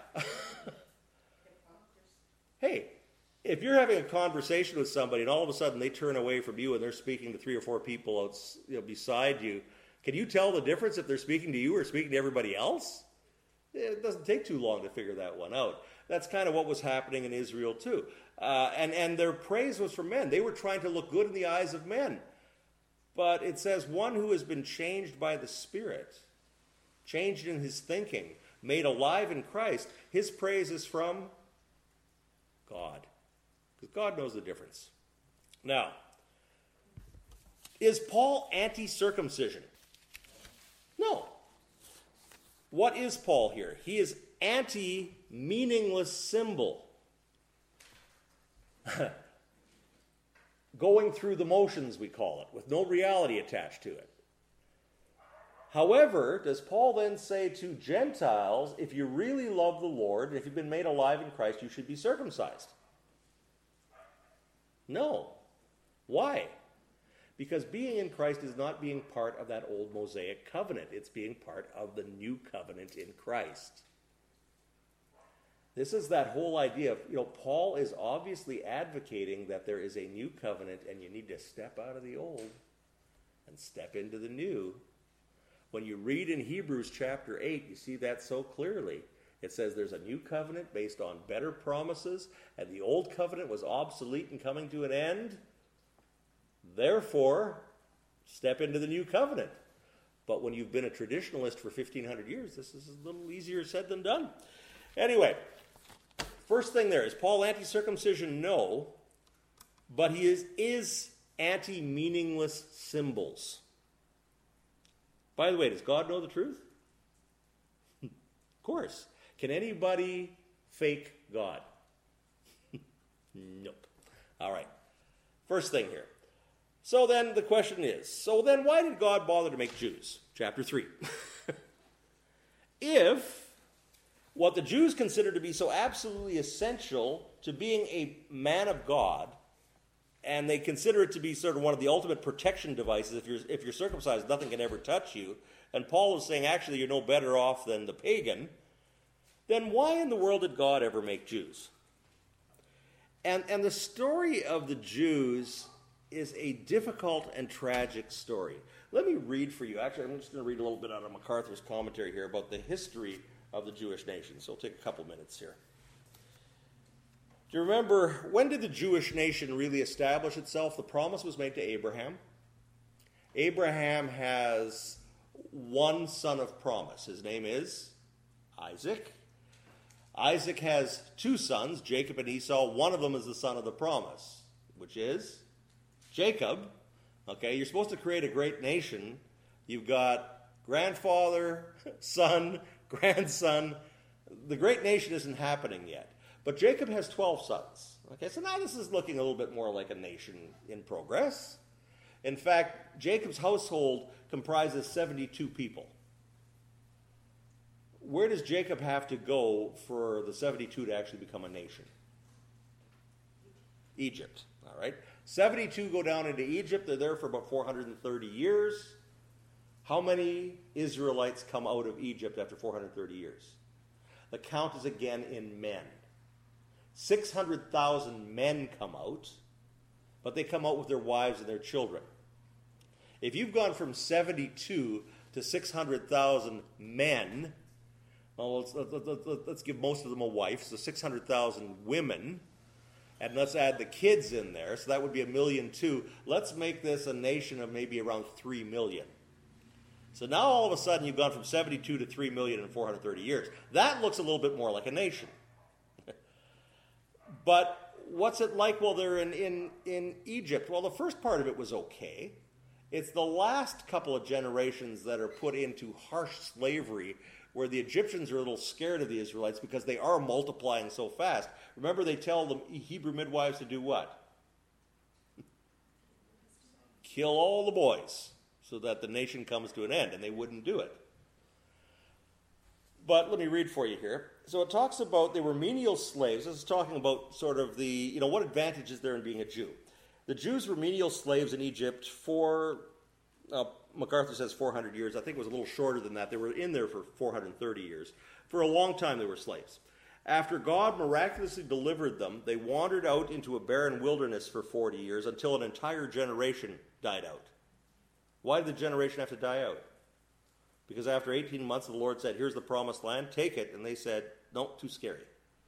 Hey, if you're having a conversation with somebody and all of a sudden they turn away from you and they're speaking to three or four people out, you know, beside you, can you tell the difference if they're speaking to you or speaking to everybody else? It doesn't take too long to figure that one out. That's kind of what was happening in Israel too. Uh, and, and their praise was for men. They were trying to look good in the eyes of men. But it says one who has been changed by the Spirit, changed in his thinking, made alive in Christ, his praise is from God. Because God knows the difference. Now, is Paul anti-circumcision? No. What is Paul here? He is anti-meaningless symbol. Going through the motions, we call it, with no reality attached to it. However, does Paul then say to Gentiles, if you really love the Lord, and if you've been made alive in Christ, you should be circumcised? No. Why? Because being in Christ is not being part of that old Mosaic covenant. It's being part of the new covenant in Christ. This is that whole idea of, you know, Paul is obviously advocating that there is a new covenant and you need to step out of the old and step into the new. When you read in Hebrews chapter eight, you see that so clearly. It says there's a new covenant based on better promises, and the old covenant was obsolete and coming to an end. Therefore, step into the new covenant. But when you've been a traditionalist for fifteen hundred years, this is a little easier said than done. Anyway, first thing there, is Paul anti-circumcision? No. But he is, is anti-meaningless symbols. By the way, does God know the truth? Of course. Can anybody fake God? Nope. All right. First thing here. So then the question is, so then why did God bother to make Jews? Chapter three. If what the Jews consider to be so absolutely essential to being a man of God, and they consider it to be sort of one of the ultimate protection devices, if you're, if you're circumcised, nothing can ever touch you, and Paul is saying actually you're no better off than the pagan, then why in the world did God ever make Jews? And, and the story of the Jews is a difficult and tragic story. Let me read for you. Actually, I'm just going to read a little bit out of MacArthur's commentary here about the history of the Jewish nation. So it'll take a couple minutes here. Do you remember, when did the Jewish nation really establish itself? The promise was made to Abraham. Abraham has one son of promise. His name is Isaac. Isaac has two sons, Jacob and Esau. One of them is the son of the promise, which is Jacob. Okay, you're supposed to create a great nation. You've got grandfather, son, grandson. The great nation isn't happening yet. But Jacob has twelve sons. Okay, so now this is looking a little bit more like a nation in progress. In fact, Jacob's household comprises seventy-two people. Where does Jacob have to go for the seventy-two to actually become a nation? Egypt, all right? seventy-two go down into Egypt. They're there for about four hundred thirty years. How many Israelites come out of Egypt after four hundred thirty years? The count is again in men. six hundred thousand men come out, but they come out with their wives and their children. If you've gone from seventy-two to six hundred thousand men, well, let's, let's, let's give most of them a wife, so six hundred thousand women, and let's add the kids in there, so that would be a million two. Let's make this a nation of maybe around three million. So now all of a sudden you've gone from seventy-two to three million in four hundred thirty years. That looks a little bit more like a nation. But what's it like while they're in, in, in Egypt? Well, the first part of it was okay. It's the last couple of generations that are put into harsh slavery where the Egyptians are a little scared of the Israelites because they are multiplying so fast. Remember, they tell the Hebrew midwives to do what? Kill all the boys so that the nation comes to an end, and they wouldn't do it. But let me read for you here. So it talks about they were menial slaves. This is talking about sort of the, you know, what advantage is there in being a Jew? The Jews were menial slaves in Egypt for, uh, MacArthur says four hundred years. I think it was a little shorter than that. They were in there for four hundred thirty years. For a long time they were slaves. After God miraculously delivered them, they wandered out into a barren wilderness for forty years until an entire generation died out. Why did the generation have to die out? Because after eighteen months, the Lord said, here's the promised land, take it. And they said, no, too scary.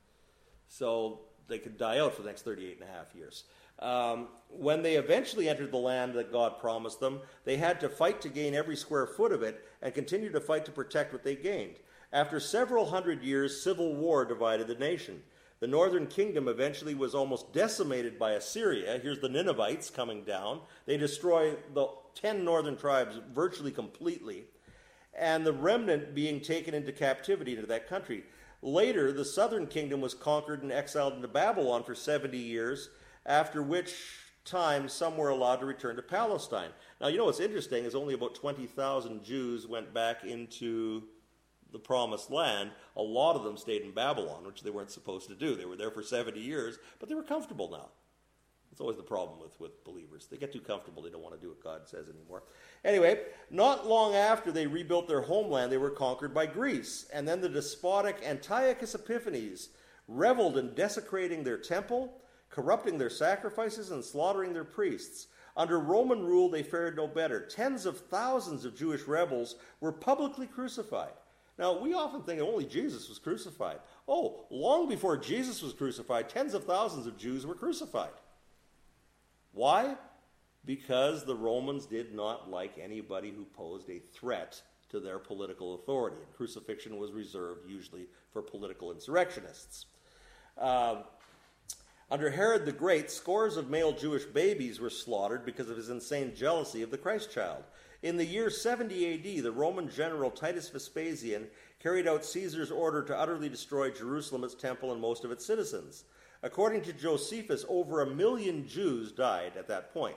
So they could die out for the next thirty-eight and a half years. Um, when they eventually entered the land that God promised them, they had to fight to gain every square foot of it and continue to fight to protect what they gained. After several hundred years, civil war divided the nation. The northern kingdom eventually was almost decimated by Assyria. Here's the Ninevites coming down. They destroy the ten northern tribes virtually completely, and the remnant being taken into captivity into that country. Later, the southern kingdom was conquered and exiled into Babylon for seventy years, after which time some were allowed to return to Palestine. Now, you know what's interesting is only about twenty thousand Jews went back into the promised land. A lot of them stayed in Babylon, which they weren't supposed to do. They were there for seventy years, but they were comfortable now. That's always the problem with, with believers. They get too comfortable. They don't want to do what God says anymore. Anyway, not long after they rebuilt their homeland, they were conquered by Greece. And then the despotic Antiochus Epiphanes reveled in desecrating their temple, corrupting their sacrifices, and slaughtering their priests. Under Roman rule, they fared no better. Tens of thousands of Jewish rebels were publicly crucified. Now, we often think only Jesus was crucified. Oh, long before Jesus was crucified, tens of thousands of Jews were crucified. Why? Because the Romans did not like anybody who posed a threat to their political authority. And crucifixion was reserved usually for political insurrectionists. Uh, under Herod the Great, scores of male Jewish babies were slaughtered because of his insane jealousy of the Christ child. In the year seventy A D, the Roman general Titus Vespasian carried out Caesar's order to utterly destroy Jerusalem, its temple, and most of its citizens. According to Josephus, over a million Jews died at that point.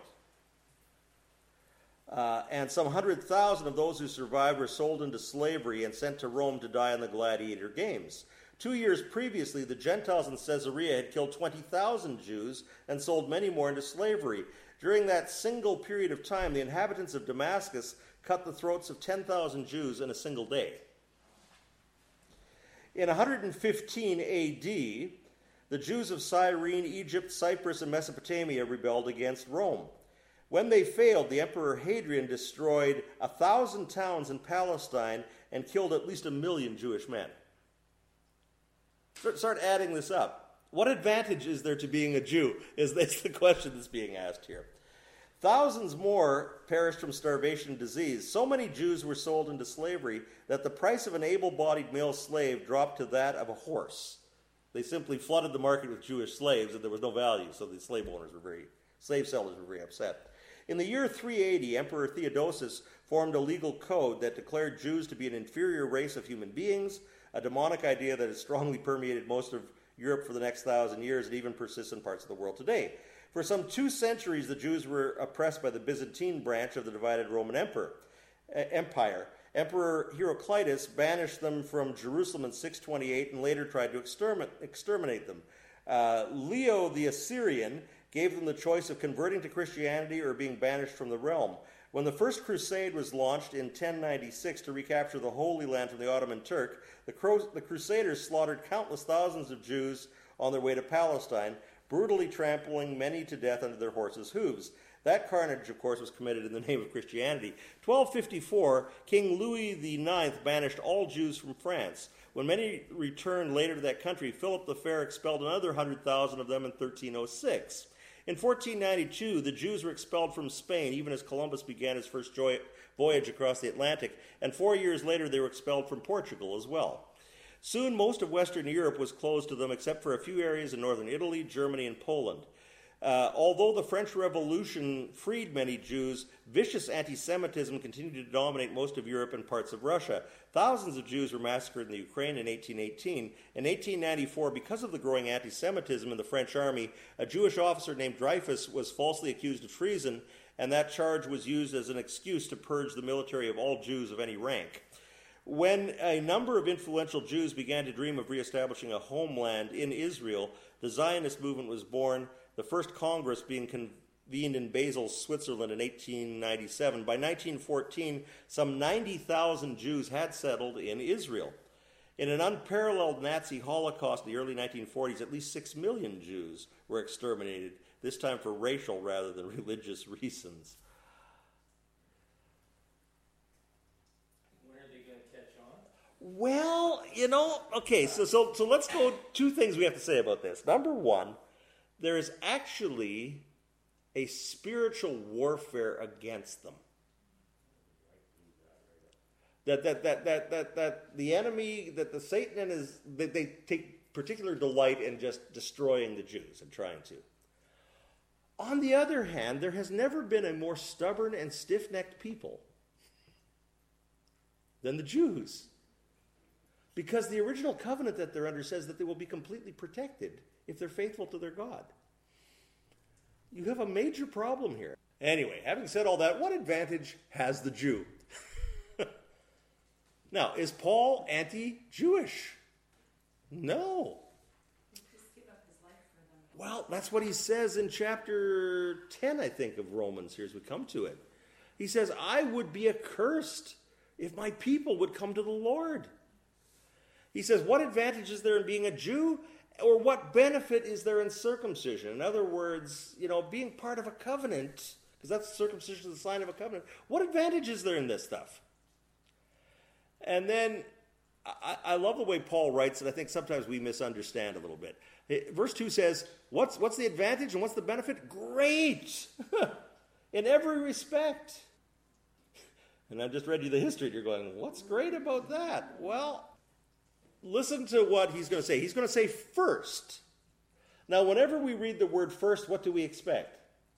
Uh, and some one hundred thousand of those who survived were sold into slavery and sent to Rome to die in the gladiator games. Two years previously, the Gentiles in Caesarea had killed twenty thousand Jews and sold many more into slavery. During that single period of time, the inhabitants of Damascus cut the throats of ten thousand Jews in a single day. In one hundred fifteen A D, the Jews of Cyrene, Egypt, Cyprus, and Mesopotamia rebelled against Rome. When they failed, the Emperor Hadrian destroyed a thousand towns in Palestine and killed at least a million Jewish men. Start adding this up. what advantage is there to being a Jew? Is this the question that's being asked here? Thousands more perished from starvation and disease. So many Jews were sold into slavery that the price of an able-bodied male slave dropped to that of a horse. They simply flooded the market with Jewish slaves, and there was no value, so the slave owners were very, slave sellers were very upset. In the year three eighty, Emperor Theodosius formed a legal code that declared Jews to be an inferior race of human beings, a demonic idea that has strongly permeated most of Europe for the next thousand years and even persists in parts of the world today. For some two centuries, the Jews were oppressed by the Byzantine branch of the divided Roman Emperor, uh, Empire. Emperor Heraclius banished them from Jerusalem in six twenty-eight and later tried to extermin- exterminate them. Uh, Leo the Assyrian gave them the choice of converting to Christianity or being banished from the realm. When the First Crusade was launched in ten ninety-six to recapture the Holy Land from the Ottoman Turk, the, Cru- the Crusaders slaughtered countless thousands of Jews on their way to Palestine, brutally trampling many to death under their horses' hooves. That carnage, of course, was committed in the name of Christianity. twelve fifty-four, King Louis the Ninth banished all Jews from France. When many returned later to that country, Philip the Fair expelled another one hundred thousand of them in thirteen oh six. In fourteen ninety-two, the Jews were expelled from Spain, even as Columbus began his first joy- voyage across the Atlantic, and four years later they were expelled from Portugal as well. Soon, most of Western Europe was closed to them, except for a few areas in northern Italy, Germany, and Poland. Uh, although the French Revolution freed many Jews, vicious anti-Semitism continued to dominate most of Europe and parts of Russia. Thousands of Jews were massacred in the Ukraine in eighteen eighteen. In eighteen ninety-four, because of the growing anti-Semitism in the French army, a Jewish officer named Dreyfus was falsely accused of treason, and that charge was used as an excuse to purge the military of all Jews of any rank. When a number of influential Jews began to dream of reestablishing a homeland in Israel, the Zionist movement was born, the first Congress being convened in Basel, Switzerland in eighteen ninety-seven. By nineteen fourteen, some ninety thousand Jews had settled in Israel. In an unparalleled Nazi Holocaust in the early nineteen forties, at least six million Jews were exterminated, this time for racial rather than religious reasons. When are they going to catch on? Well, you know, okay, so, so, so let's go, two things we have to say about this. Number one, there is actually a spiritual warfare against them. That that that that that, that the enemy, that the Satan and his, that they take particular delight in just destroying the Jews and trying to. On the other hand, there has never been a more stubborn and stiff-necked people than the Jews. Because the original covenant that they're under says that they will be completely protected if they're faithful to their God. You have a major problem here. Anyway, having said all that, what advantage has the Jew? Now, is Paul anti-Jewish? No. He just gave up his life for them. Well, that's what he says in chapter ten, I think, of Romans, here as we come to it. He says, I would be accursed if my people would come to the Lord. He says, what advantage is there in being a Jew? Or what benefit is there in circumcision? In other words, you know, being part of a covenant, because that's circumcision is the sign of a covenant. What advantage is there in this stuff? And then, I, I love the way Paul writes it. I think sometimes we misunderstand a little bit. It, verse two says, what's, what's the advantage and what's the benefit? Great! In every respect. And I just read you the history, and you're going, what's great about that? Well, listen to what he's going to say. He's going to say first. Now, whenever we read the word first, what do we expect?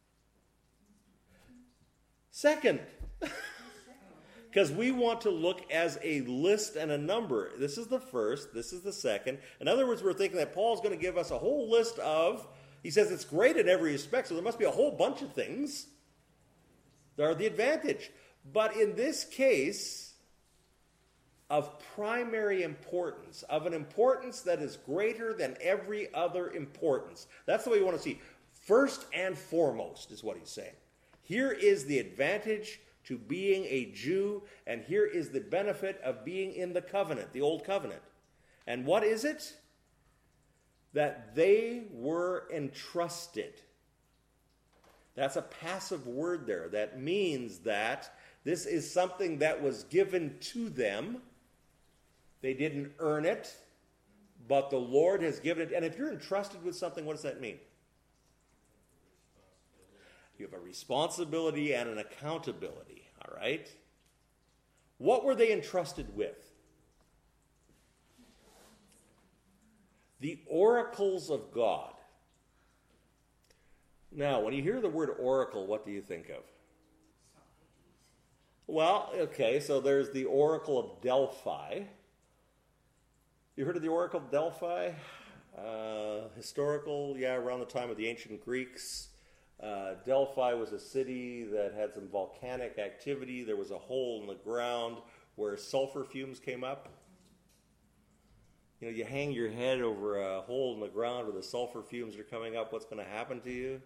Second. Because we want to look as a list and a number. This is the first, this is the second. In other words, we're thinking that Paul's going to give us a whole list of, he says it's great in every respect, so there must be a whole bunch of things that are the advantage. But in this case, of primary importance, of an importance that is greater than every other importance. That's the way you want to see. First and foremost is what he's saying. Here is the advantage to being a Jew, and here is the benefit of being in the covenant, the old covenant. And what is it? That they were entrusted. That's a passive word there. That means that this is something that was given to them. They didn't earn it, But the Lord has given it. And if you're entrusted with something, what does that mean? You have a responsibility and an accountability, all right? What were they entrusted with? The oracles of God. Now, when you hear the word oracle, what do you think of? Well, okay, so there's the Oracle of Delphi. You heard of the Oracle of Delphi? Uh, historical, yeah, around the time of the ancient Greeks. Uh, Delphi was a city that had some volcanic activity. There was a hole in the ground where sulfur fumes came up. You know, you hang your head over a hole in the ground where the sulfur fumes are coming up. What's going to happen to you?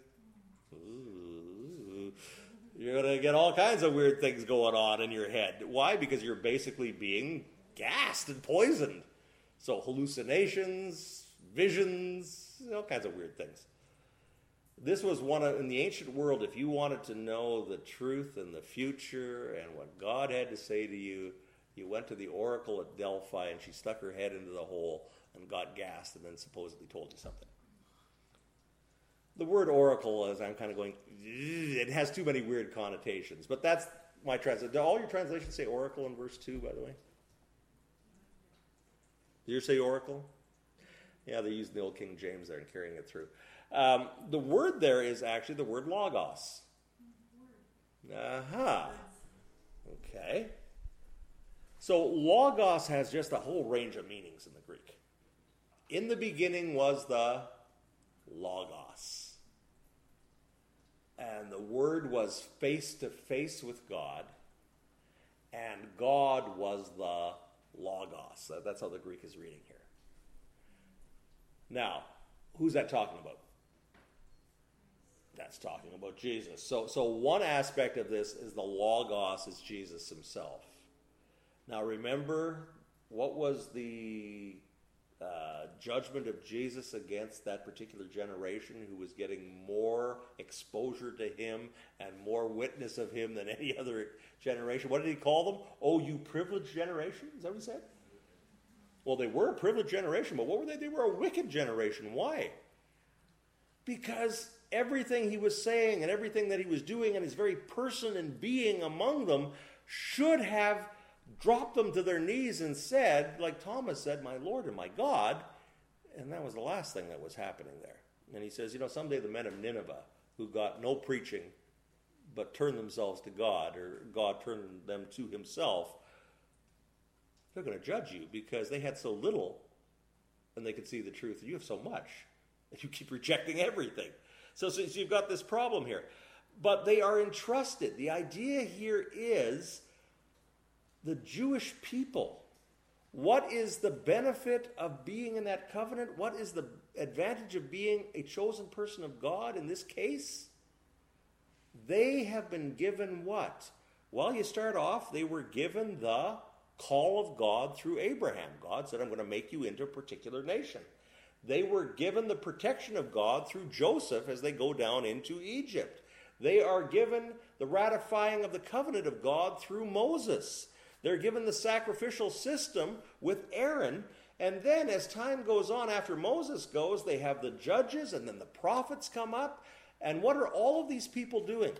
Ooh. You're going to get all kinds of weird things going on in your head. Why? Because you're basically being gassed and poisoned. So hallucinations, visions, all kinds of weird things. This was one of, in the ancient world, if you wanted to know the truth and the future and what God had to say to you, you went to the Oracle at Delphi and she stuck her head into the hole and got gassed and then supposedly told you something. The word oracle, as I'm kind of going, it has too many weird connotations. But that's my translation. Do all your translations say oracle in verse two, by the way? Did you say oracle? Yeah, they're using the old King James there and carrying it through. Um, the word there is actually the word logos. Aha. Okay. So logos has just a whole range of meanings in the Greek. In the beginning was the logos. And the Word was face to face with God. And God was the logos. That's how the Greek is reading here. Now, who's that talking about? That's talking about Jesus. So, so one aspect of this is the logos is Jesus himself. Now remember, what was the uh, judgment of Jesus against that particular generation who was getting more exposure to him and more witness of him than any other generation? What did he call them? Oh, you privileged generation? Is that what he said? Well, they were a privileged generation, but what were they? They were a wicked generation. Why? Because everything he was saying and everything that he was doing and his very person and being among them should have dropped them to their knees and said, like Thomas said, my Lord and my God. And that was the last thing that was happening there. And he says, you know, someday the men of Nineveh, who got no preaching but turned themselves to God, or God turned them to himself, they're going to judge you because they had so little and they could see the truth. And you have so much and you keep rejecting everything. So, so you've got this problem here. But they are entrusted. The idea here is the Jewish people. What is the benefit of being in that covenant? What is the advantage of being a chosen person of God in this case? They have been given what? Well, you start off, they were given the call of God through Abraham. God said, I'm going to make you into a particular nation. They were given the protection of God through Joseph as they go down into Egypt. They are given the ratifying of the covenant of God through Moses. They're given the sacrificial system with Aaron. And then as time goes on, after Moses goes, they have the judges and then the prophets come up. And what are all of these people doing?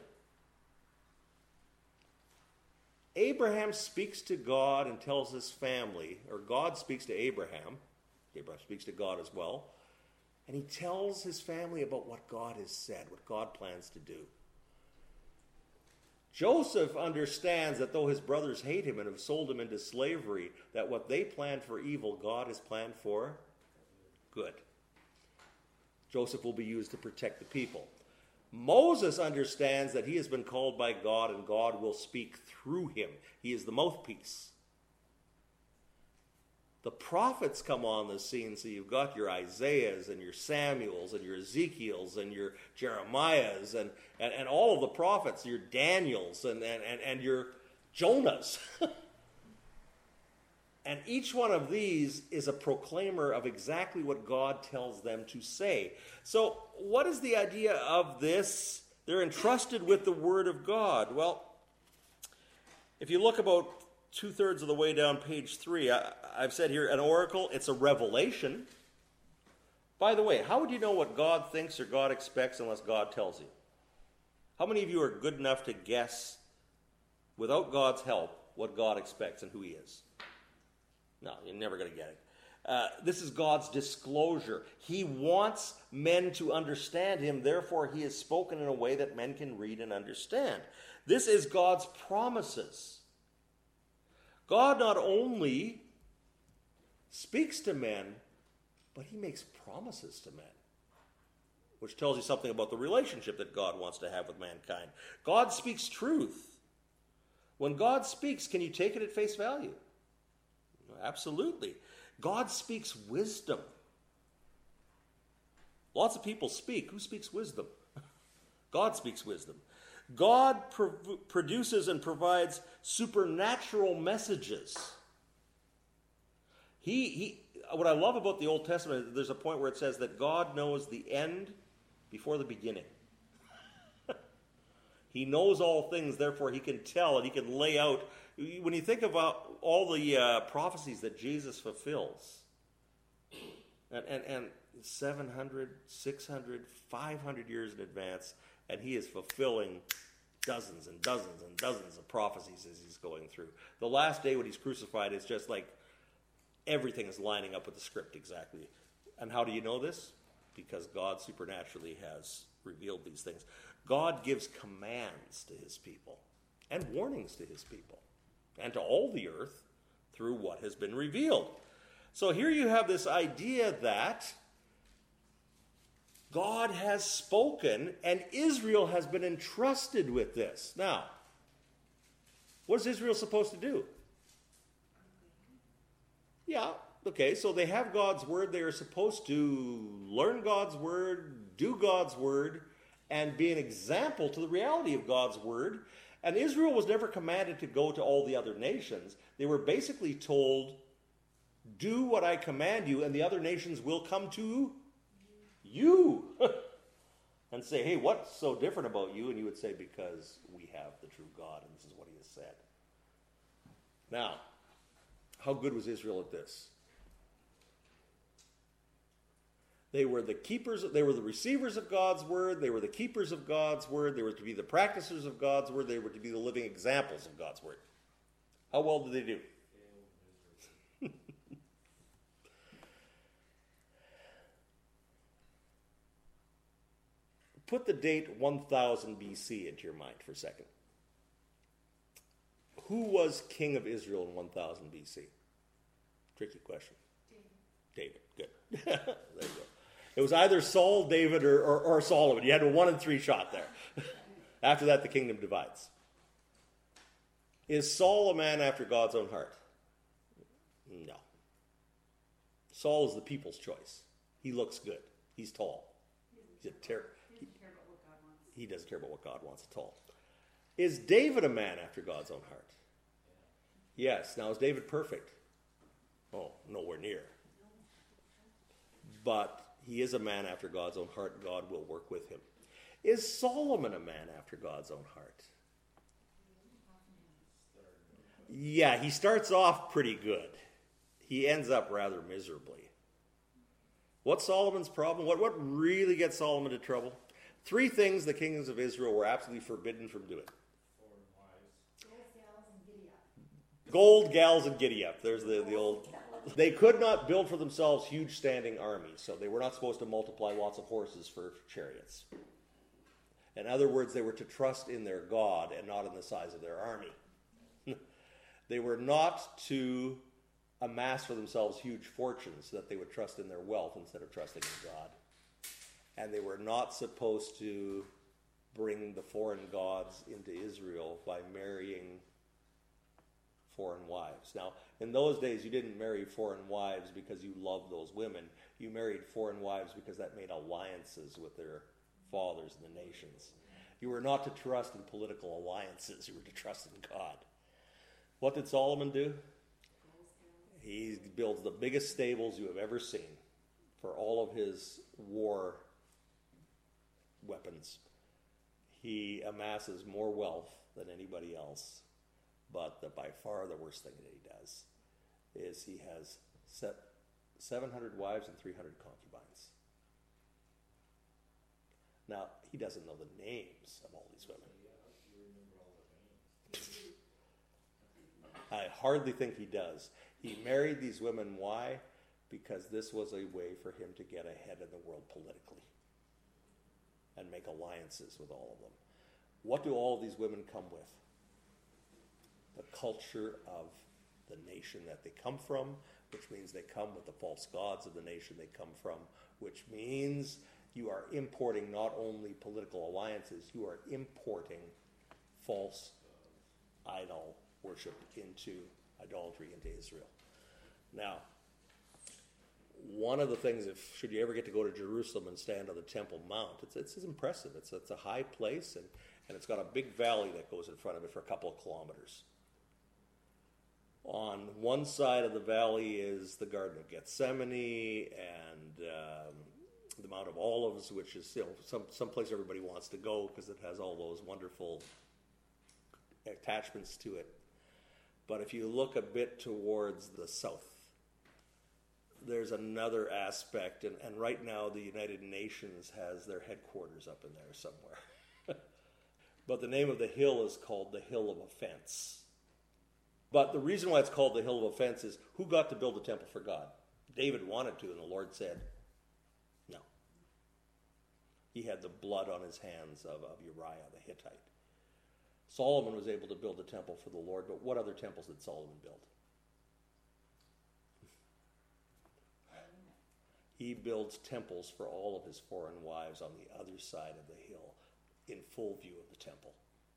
Abraham speaks to God and tells his family, or God speaks to Abraham. Abraham speaks to God as well. And he tells his family about what God has said, what God plans to do. Joseph understands that though his brothers hate him and have sold him into slavery, that what they planned for evil, God has planned for good. Joseph will be used to protect the people. Moses understands that he has been called by God and God will speak through him. He is the mouthpiece. The prophets come on the scene, so you've got your Isaiahs and your Samuels and your Ezekiels and your Jeremiahs and, and, and all of the prophets, your Daniels and, and, and, and your Jonahs. And each one of these is a proclaimer of exactly what God tells them to say. So what is the idea of this? They're entrusted with the Word of God. Well, if you look about two-thirds of the way down page three. I, I've said here, an oracle, it's a revelation. By the way, how would you know what God thinks or God expects unless God tells you? How many of you are good enough to guess, without God's help, what God expects and who he is? No, you're never going to get it. Uh, this is God's disclosure. He wants men to understand him. Therefore, he has spoken in a way that men can read and understand. This is God's promises. God not only speaks to men, but he makes promises to men, which tells you something about the relationship that God wants to have with mankind. God speaks truth. When God speaks, can you take it at face value? Absolutely. God speaks wisdom. Lots of people speak. Who speaks wisdom? God speaks wisdom. God pro- produces and provides supernatural messages. He, he, what I love about the Old Testament, there's a point where it says that God knows the end before the beginning. He knows all things, therefore he can tell and he can lay out. When you think about all the uh, prophecies that Jesus fulfills, and, and, and seven hundred, six hundred, five hundred years in advance, and he is fulfilling dozens and dozens and dozens of prophecies as he's going through. The last day when he's crucified, it's just like everything is lining up with the script exactly. And how do you know this? Because God supernaturally has revealed these things. God gives commands to his people and warnings to his people and to all the earth through what has been revealed. So here you have this idea that God has spoken and Israel has been entrusted with this. Now, what is Israel supposed to do? Yeah, okay, so they have God's word. They are supposed to learn God's word, do God's word, and be an example to the reality of God's word. And Israel was never commanded to go to all the other nations. They were basically told, do what I command you, and the other nations will come to you. And say, hey, what's so different about you? And you would say, because we have the true God, and this is what he has said. Now, how good was Israel at this? They were the keepers, they were the receivers of God's word, they were the keepers of God's word, they were to be the practicers of God's word, they were to be the living examples of God's word. How well did they do? Put the date one thousand B C into your mind for a second. Who was king of Israel in one thousand B C? Tricky question. David. David, good. There you go. It was either Saul, David, or, or, or Solomon. You had a one in three shot there. After that, the kingdom divides. Is Saul a man after God's own heart? No. Saul is the people's choice. He looks good. He's tall. He's a terror. He doesn't care about what God wants. He doesn't care about what God wants at all. Is David a man after God's own heart? Yes. Now, is David perfect? Oh, nowhere near. But he is a man after God's own heart. God will work with him. Is Solomon a man after God's own heart? Yeah, he starts off pretty good. He ends up rather miserably. What's Solomon's problem? What, what really gets Solomon into trouble? Three things the kings of Israel were absolutely forbidden from doing. Gold, gals, and giddy up. There's the, the old... They could not build for themselves huge standing armies, so they were not supposed to multiply lots of horses for chariots. In other words, they were to trust in their God and not in the size of their army. They were not to amass for themselves huge fortunes so that they would trust in their wealth instead of trusting in God. And they were not supposed to bring the foreign gods into Israel by marrying foreign wives. Now, in those days, you didn't marry foreign wives because you loved those women. You married foreign wives because that made alliances with their fathers and the nations. You were not to trust in political alliances. You were to trust in God. What did Solomon do? He builds the biggest stables you have ever seen for all of his war weapons. He amasses more wealth than anybody else. But the, by far the worst thing that he does is he has set seven hundred wives and three hundred concubines. Now, he doesn't know the names of all these women. I hardly think he does. He married these women. Why? Because this was a way for him to get ahead in the world politically and make alliances with all of them. What do all of these women come with? The culture of the nation that they come from, which means they come with the false gods of the nation they come from, which means you are importing not only political alliances, you are importing false idol worship into idolatry into Israel. Now, one of the things, if should you ever get to go to Jerusalem and stand on the Temple Mount, it's it's, it's impressive. It's it's a high place, and, and it's got a big valley that goes in front of it for a couple of kilometers. On one side of the valley is the Garden of Gethsemane and um, the Mount of Olives, which is, you know, some some place everybody wants to go because it has all those wonderful attachments to it. But if you look a bit towards the south, there's another aspect, and, and right now the United Nations has their headquarters up in there somewhere. But the name of the hill is called the Hill of Offense. But the reason why it's called the Hill of Offense is who got to build the temple for God? David wanted to, and the Lord said, no. He had the blood on his hands of, of Uriah the Hittite. Solomon was able to build a temple for the Lord, but what other temples did Solomon build? He builds temples for all of his foreign wives on the other side of the hill in full view of the temple.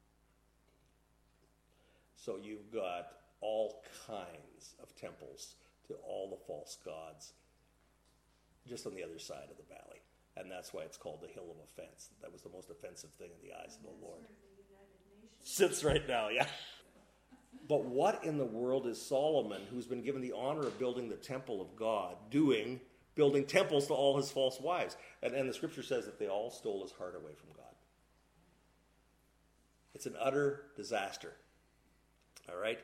So you've got all kinds of temples to all the false gods just on the other side of the valley. And that's why it's called the Hill of Offense. That was the most offensive thing in the eyes of the Lord. Sits right now, yeah. But what in the world is Solomon, who's been given the honor of building the temple of God, doing, building temples to all his false wives? And, and the scripture says that they all stole his heart away from God. It's an utter disaster. All right?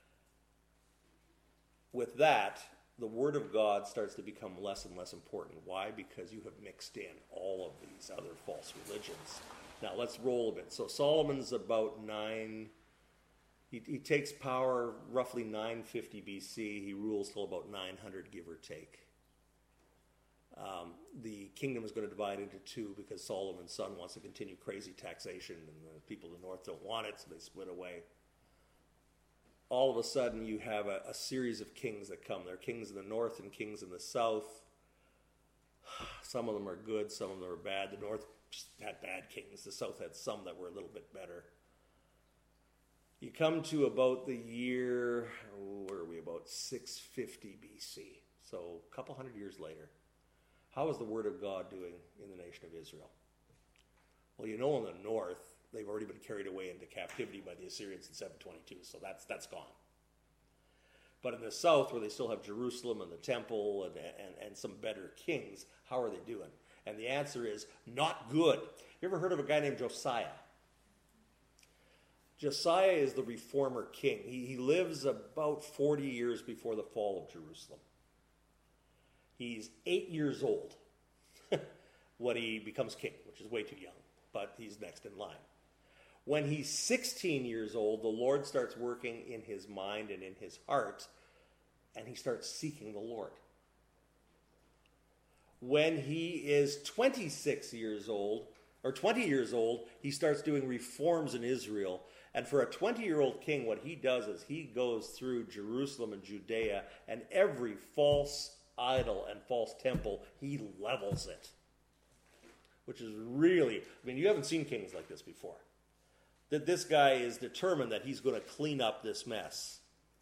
With that, the Word of God starts to become less and less important. Why? Because you have mixed in all of these other false religions. Now, let's roll a bit. So Solomon's about nine... He, he takes power roughly nine fifty B C. He rules till about nine hundred, give or take. Um, the kingdom is going to divide into two because Solomon's son wants to continue crazy taxation, and the people in the north don't want it, so they split away. All of a sudden, you have a, a series of kings that come. There are kings in the north and kings in the south. Some of them are good, some of them are bad. The north just had bad kings. The south had some that were a little bit better. You come to about the year, oh, where are we, about six fifty B C, so a couple hundred years later. How is the Word of God doing in the nation of Israel? Well, you know in the north, they've already been carried away into captivity by the Assyrians in seven twenty-two, so that's that's gone. But in the south, where they still have Jerusalem and the temple and, and, and some better kings, how are they doing? And the answer is, not good. You ever heard of a guy named Josiah? Josiah is the reformer king. He, he lives about forty years before the fall of Jerusalem. He's eight years old when he becomes king, which is way too young, but he's next in line. When he's sixteen years old, the Lord starts working in his mind and in his heart, and he starts seeking the Lord. When he is twenty-six years old, or twenty years old, he starts doing reforms in Israel. And for a twenty-year-old king, what he does is he goes through Jerusalem and Judea, and every false idol and false temple, he levels it. Which is really, I mean, you haven't seen kings like this before. That this guy is determined that he's going to clean up this mess.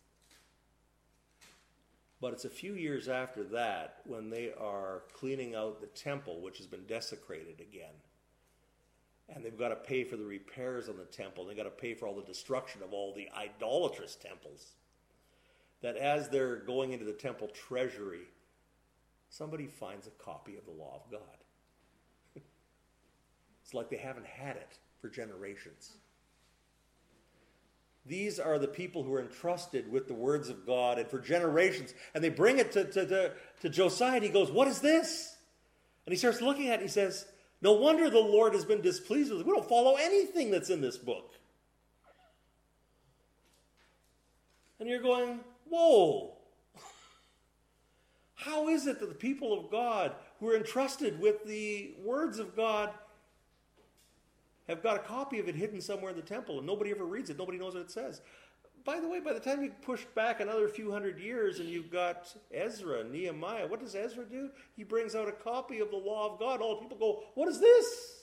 But it's a few years after that when they are cleaning out the temple, which has been desecrated again. And they've got to pay for the repairs on the temple. They've got to pay for all the destruction of all the idolatrous temples. That as they're going into the temple treasury, somebody finds a copy of the law of God. It's like they haven't had it for generations. these are the people who are entrusted with the words of God and for generations. And they bring it to, to, to, to Josiah and he goes, what is this? And he starts looking at it and he says, no wonder the Lord has been displeased with us. We don't follow anything that's in this book. And you're going, whoa. How is it that the people of God who are entrusted with the words of God have got a copy of it hidden somewhere in the temple and nobody ever reads it, nobody knows what it says? By the way, by the time you push back another few hundred years and you've got Ezra and Nehemiah, what does Ezra do? He brings out a copy of the law of God. All the people go, what is this?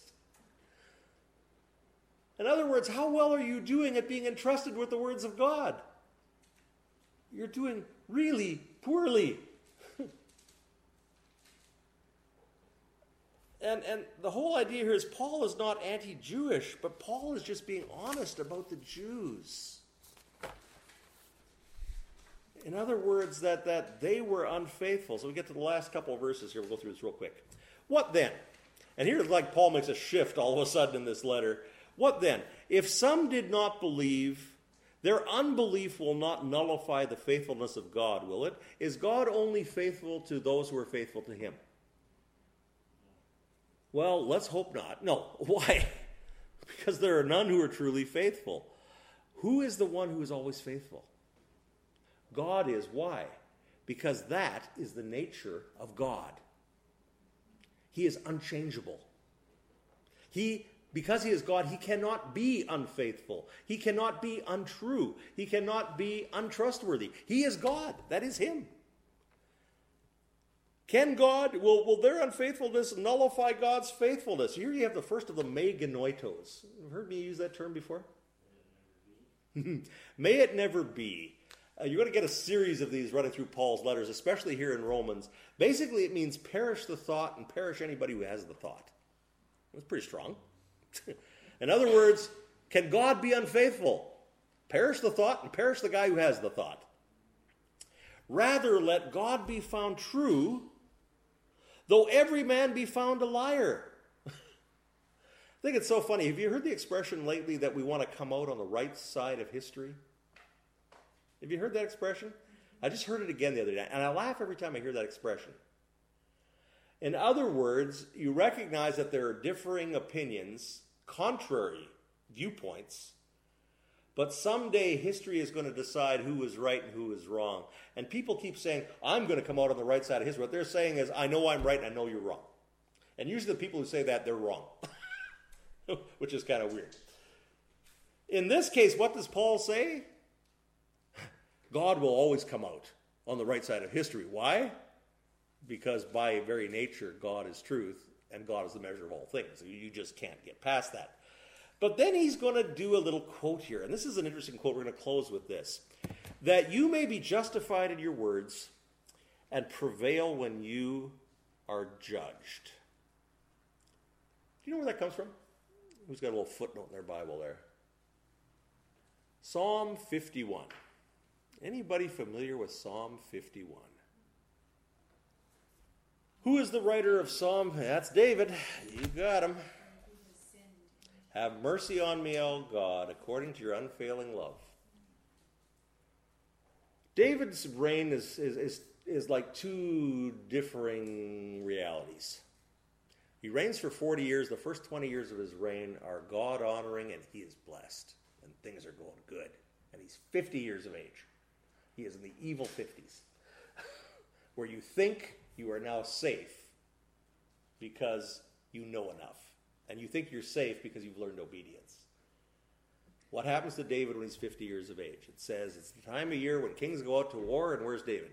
In other words, how well are you doing at being entrusted with the words of God? You're doing really poorly. and, and the whole idea here is Paul is not anti-Jewish, but Paul is just being honest about the Jews. In other words, that, that they were unfaithful. So we get to the last couple of verses here. We'll go through this real quick. What then? And here's like Paul makes a shift all of a sudden in this letter. What then? If some did not believe, their unbelief will not nullify the faithfulness of God, will it? Is God only faithful to those who are faithful to him? Well, let's hope not. No. Why? Because there are none who are truly faithful. Who is the one who is always faithful? God is. Why? Because that is the nature of God. He is unchangeable. He, because he is God, he cannot be unfaithful. He cannot be untrue. He cannot be untrustworthy. He is God. That is him. Can God, will, will their unfaithfulness nullify God's faithfulness? Here you have the first of the me genoitos. You've heard me use that term before? May it never be. Uh, you're going to get a series of these running through Paul's letters, especially here in Romans. Basically, it means perish the thought and perish anybody who has the thought. That's pretty strong. In other words, can God be unfaithful? Perish the thought and perish the guy who has the thought. Rather, let God be found true, though every man be found a liar. I think it's so funny. Have you heard the expression lately that we want to come out on the right side of history? Have you heard that expression? I just heard it again the other day, and I laugh every time I hear that expression. In other words, you recognize that there are differing opinions, contrary viewpoints, but someday history is going to decide who is right and who is wrong. And people keep saying, I'm going to come out on the right side of history. What they're saying is, I know I'm right and I know you're wrong. And usually the people who say that, they're wrong, which is kind of weird. In this case, what does Paul say? God will always come out on the right side of history. Why? Because by very nature, God is truth, and God is the measure of all things. You just can't get past that. But then he's going to do a little quote here, and this is an interesting quote. We're going to close with this. That you may be justified in your words and prevail when you are judged. Do you know where that comes from? Who's got a little footnote in their Bible there? Psalm fifty-one. Anybody familiar with Psalm fifty-one? Who is the writer of Psalm? That's David. You got him. Have mercy on me, O God, according to your unfailing love. David's reign is, is, is, is like two differing realities. He reigns for forty years. The first twenty years of his reign are God-honoring, and he is blessed. And things are going good. And he's fifty years of age. He is in the evil fifties, where you think you are now safe because you know enough. And you think you're safe because you've learned obedience. What happens to David when he's fifty years of age? It says it's the time of year when kings go out to war, and where's David?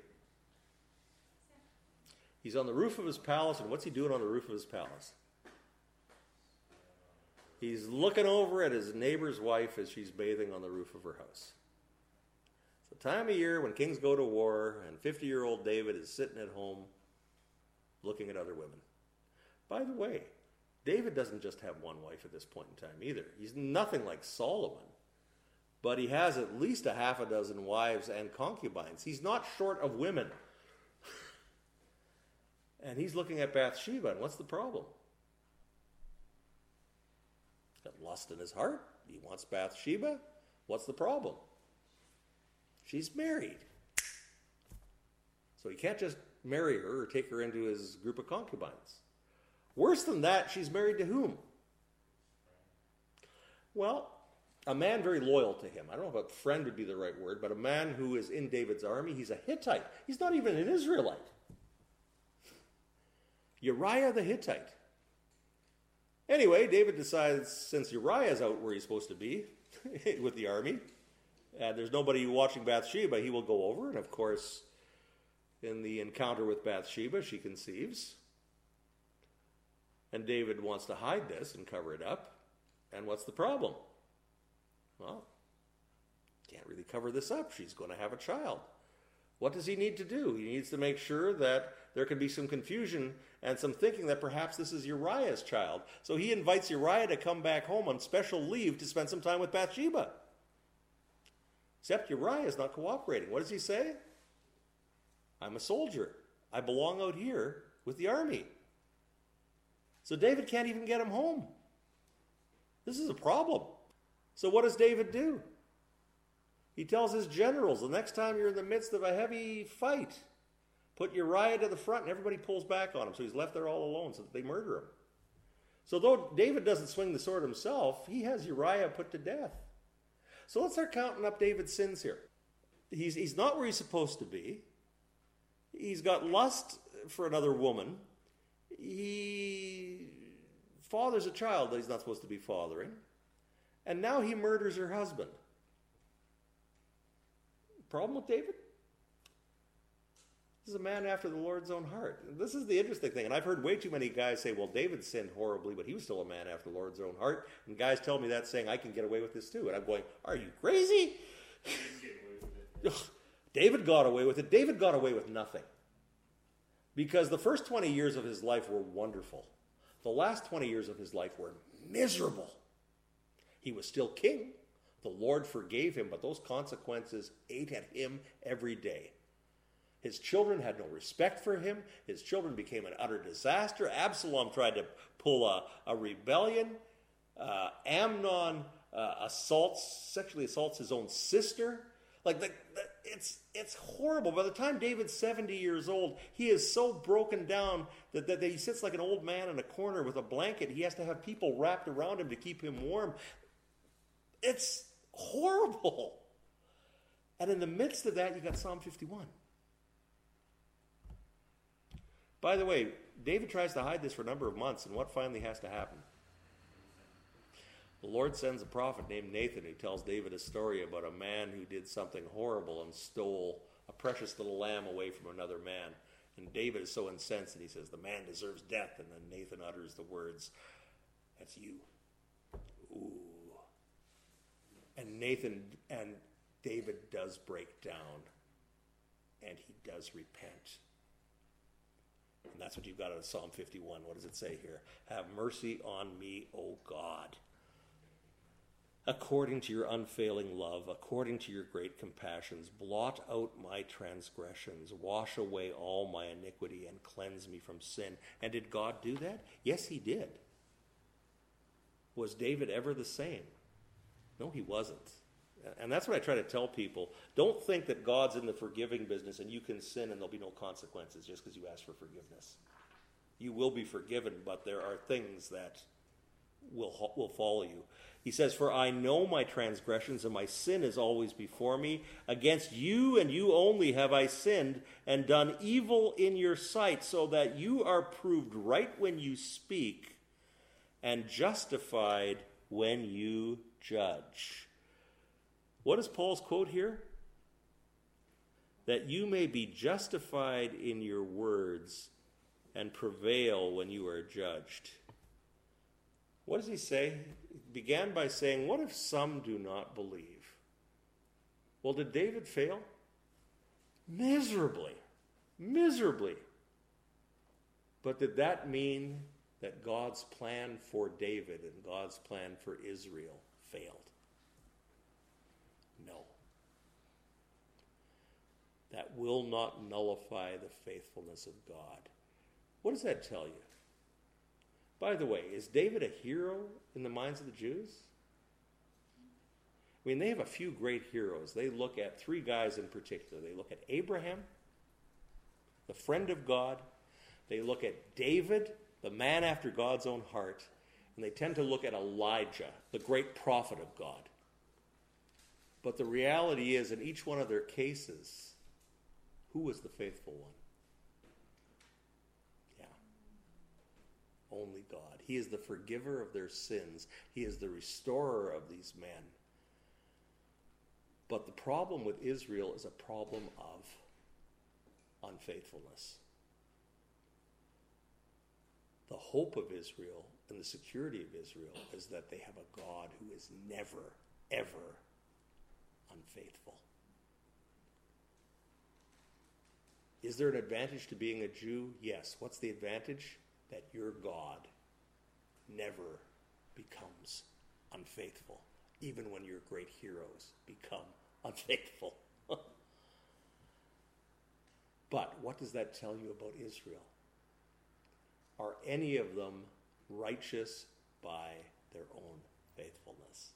He's on the roof of his palace, and what's he doing on the roof of his palace? He's looking over at his neighbor's wife as she's bathing on the roof of her house. It's the time of year when kings go to war, and fifty-year-old David is sitting at home looking at other women. By the way, David doesn't just have one wife at this point in time either. He's nothing like Solomon, but he has at least a half a dozen wives and concubines. He's not short of women. And he's looking at Bathsheba, and what's the problem? He's got lust in his heart. He wants Bathsheba. What's the problem? She's married. So he can't just marry her or take her into his group of concubines. Worse than that, she's married to whom? Well, a man very loyal to him. I don't know if a friend would be the right word, but a man who is in David's army. He's a Hittite. He's not even an Israelite. Uriah the Hittite. Anyway, David decides, since Uriah's out where he's supposed to be with the army, and there's nobody watching Bathsheba, he will go over. And of course, in the encounter with Bathsheba, she conceives. And David wants to hide this and cover it up. And what's the problem? Well, can't really cover this up. She's going to have a child. What does he need to do? He needs to make sure that there can be some confusion and some thinking that perhaps this is Uriah's child. So he invites Uriah to come back home on special leave to spend some time with Bathsheba. Except Uriah is not cooperating. What does he say? I'm a soldier. I belong out here with the army. So David can't even get him home. This is a problem. So what does David do? He tells his generals, the next time you're in the midst of a heavy fight, put Uriah to the front and everybody pulls back on him. So he's left there all alone so that they murder him. So though David doesn't swing the sword himself, he has Uriah put to death. So let's start counting up David's sins here. He's, he's not where he's supposed to be. He's got lust for another woman. He fathers a child that he's not supposed to be fathering. And now he murders her husband. Problem with David? This is a man after the Lord's own heart. This is the interesting thing. And I've heard way too many guys say, well, David sinned horribly, but he was still a man after the Lord's own heart. And guys tell me that saying, I can get away with this too. And I'm going, are you crazy? David got away with it. David got away with nothing. Because the first twenty years of his life were wonderful. The last twenty years of his life were miserable. He was still king. The Lord forgave him, but those consequences ate at him every day. His children had no respect for him. His children became an utter disaster. Absalom tried to pull a, a rebellion. Uh, Amnon uh, assaults, sexually assaults his own sister. Like, the, the, it's it's horrible. By the time David's seventy years old, he is so broken down that, that, that he sits like an old man in a corner with a blanket. He has to have people wrapped around him to keep him warm. It's horrible. And in the midst of that, you got Psalm fifty-one. By the way, David tries to hide this for a number of months, and what finally has to happen? The Lord sends a prophet named Nathan who tells David a story about a man who did something horrible and stole a precious little lamb away from another man. And David is so incensed that he says, the man deserves death. And then Nathan utters the words, that's you. Ooh. And Nathan and David does break down, and he does repent. And that's what you've got out of Psalm fifty-one. What does it say here? Have mercy on me, O God, according to your unfailing love, according to your great compassions. Blot out my transgressions, wash away all my iniquity, and cleanse me from sin. And did God do that? Yes, he did. Was David ever the same? No, he wasn't. And that's what I try to tell people. Don't think that God's in the forgiving business and you can sin and there'll be no consequences just because you ask for forgiveness. You will be forgiven, but there are things that will, will follow you. He says, for I know my transgressions and my sin is always before me. Against you and you only have I sinned and done evil in your sight, so that you are proved right when you speak and justified when you judge. What is Paul's quote here? That you may be justified in your words and prevail when you are judged. What does he say? He began by saying, what if some do not believe? Well, did David fail? Miserably. Miserably. But did that mean that God's plan for David and God's plan for Israel failed? No. That will not nullify the faithfulness of God. What does that tell you? By the way, is David a hero in the minds of the Jews? I mean, they have a few great heroes. They look at three guys in particular. They look at Abraham, the friend of God. They look at David, the man after God's own heart. And they tend to look at Elijah, the great prophet of God. But the reality is, in each one of their cases, who was the faithful one? Yeah. Only God. He is the forgiver of their sins. He is the restorer of these men. But the problem with Israel is a problem of unfaithfulness. The hope of Israel and the security of Israel is that they have a God who is never, ever unfaithful. Is there an advantage to being a Jew? Yes. What's the advantage? That your God never becomes unfaithful, even when your great heroes become unfaithful. But what does that tell you about Israel? Are any of them righteous by their own faithfulness?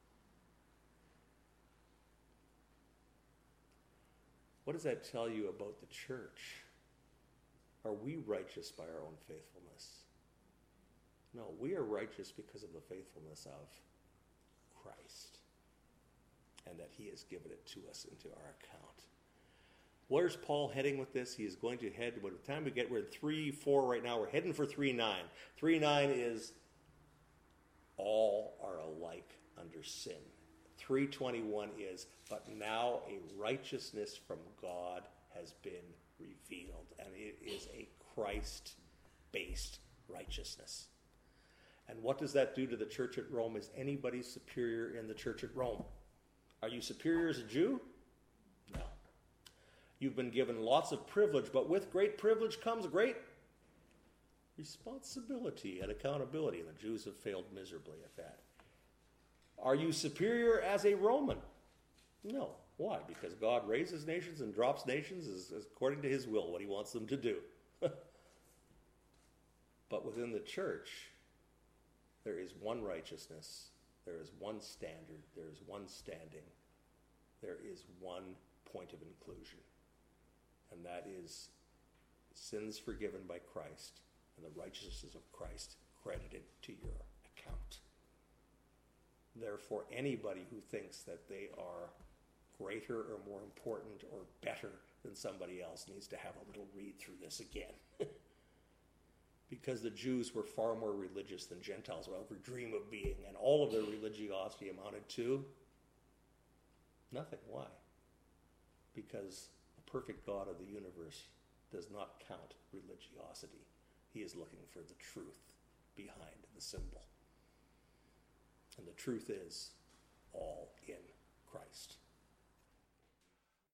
What does that tell you about the church? Are we righteous by our own faithfulness? No, we are righteous because of the faithfulness of Christ, and that he has given it to us into our account. Where's Paul heading with this? He is going to head, by the time we get, we're in three four right now, we're heading for three nine. three nine is all are alike under sin. three twenty-one is, but now a righteousness from God has been revealed, and it is a Christ-based righteousness. And what does that do to the church at Rome? Is anybody superior in the church at Rome? Are you superior as a Jew? No. You've been given lots of privilege, but with great privilege comes great responsibility and accountability, and the Jews have failed miserably at that. Are you superior as a Roman? No. Why? Because God raises nations and drops nations as, as according to his will, what he wants them to do. But within the church, there is one righteousness, there is one standard, there is one standing, there is one point of inclusion. And that is sins forgiven by Christ and the righteousness of Christ credited to your account. Therefore, anybody who thinks that they are greater or more important or better than somebody else needs to have a little read through this again. Because the Jews were far more religious than Gentiles will ever dream of being, and all of their religiosity amounted to nothing. Why? Because the perfect God of the universe does not count religiosity. He is looking for the truth behind the symbol. And the truth is all in Christ.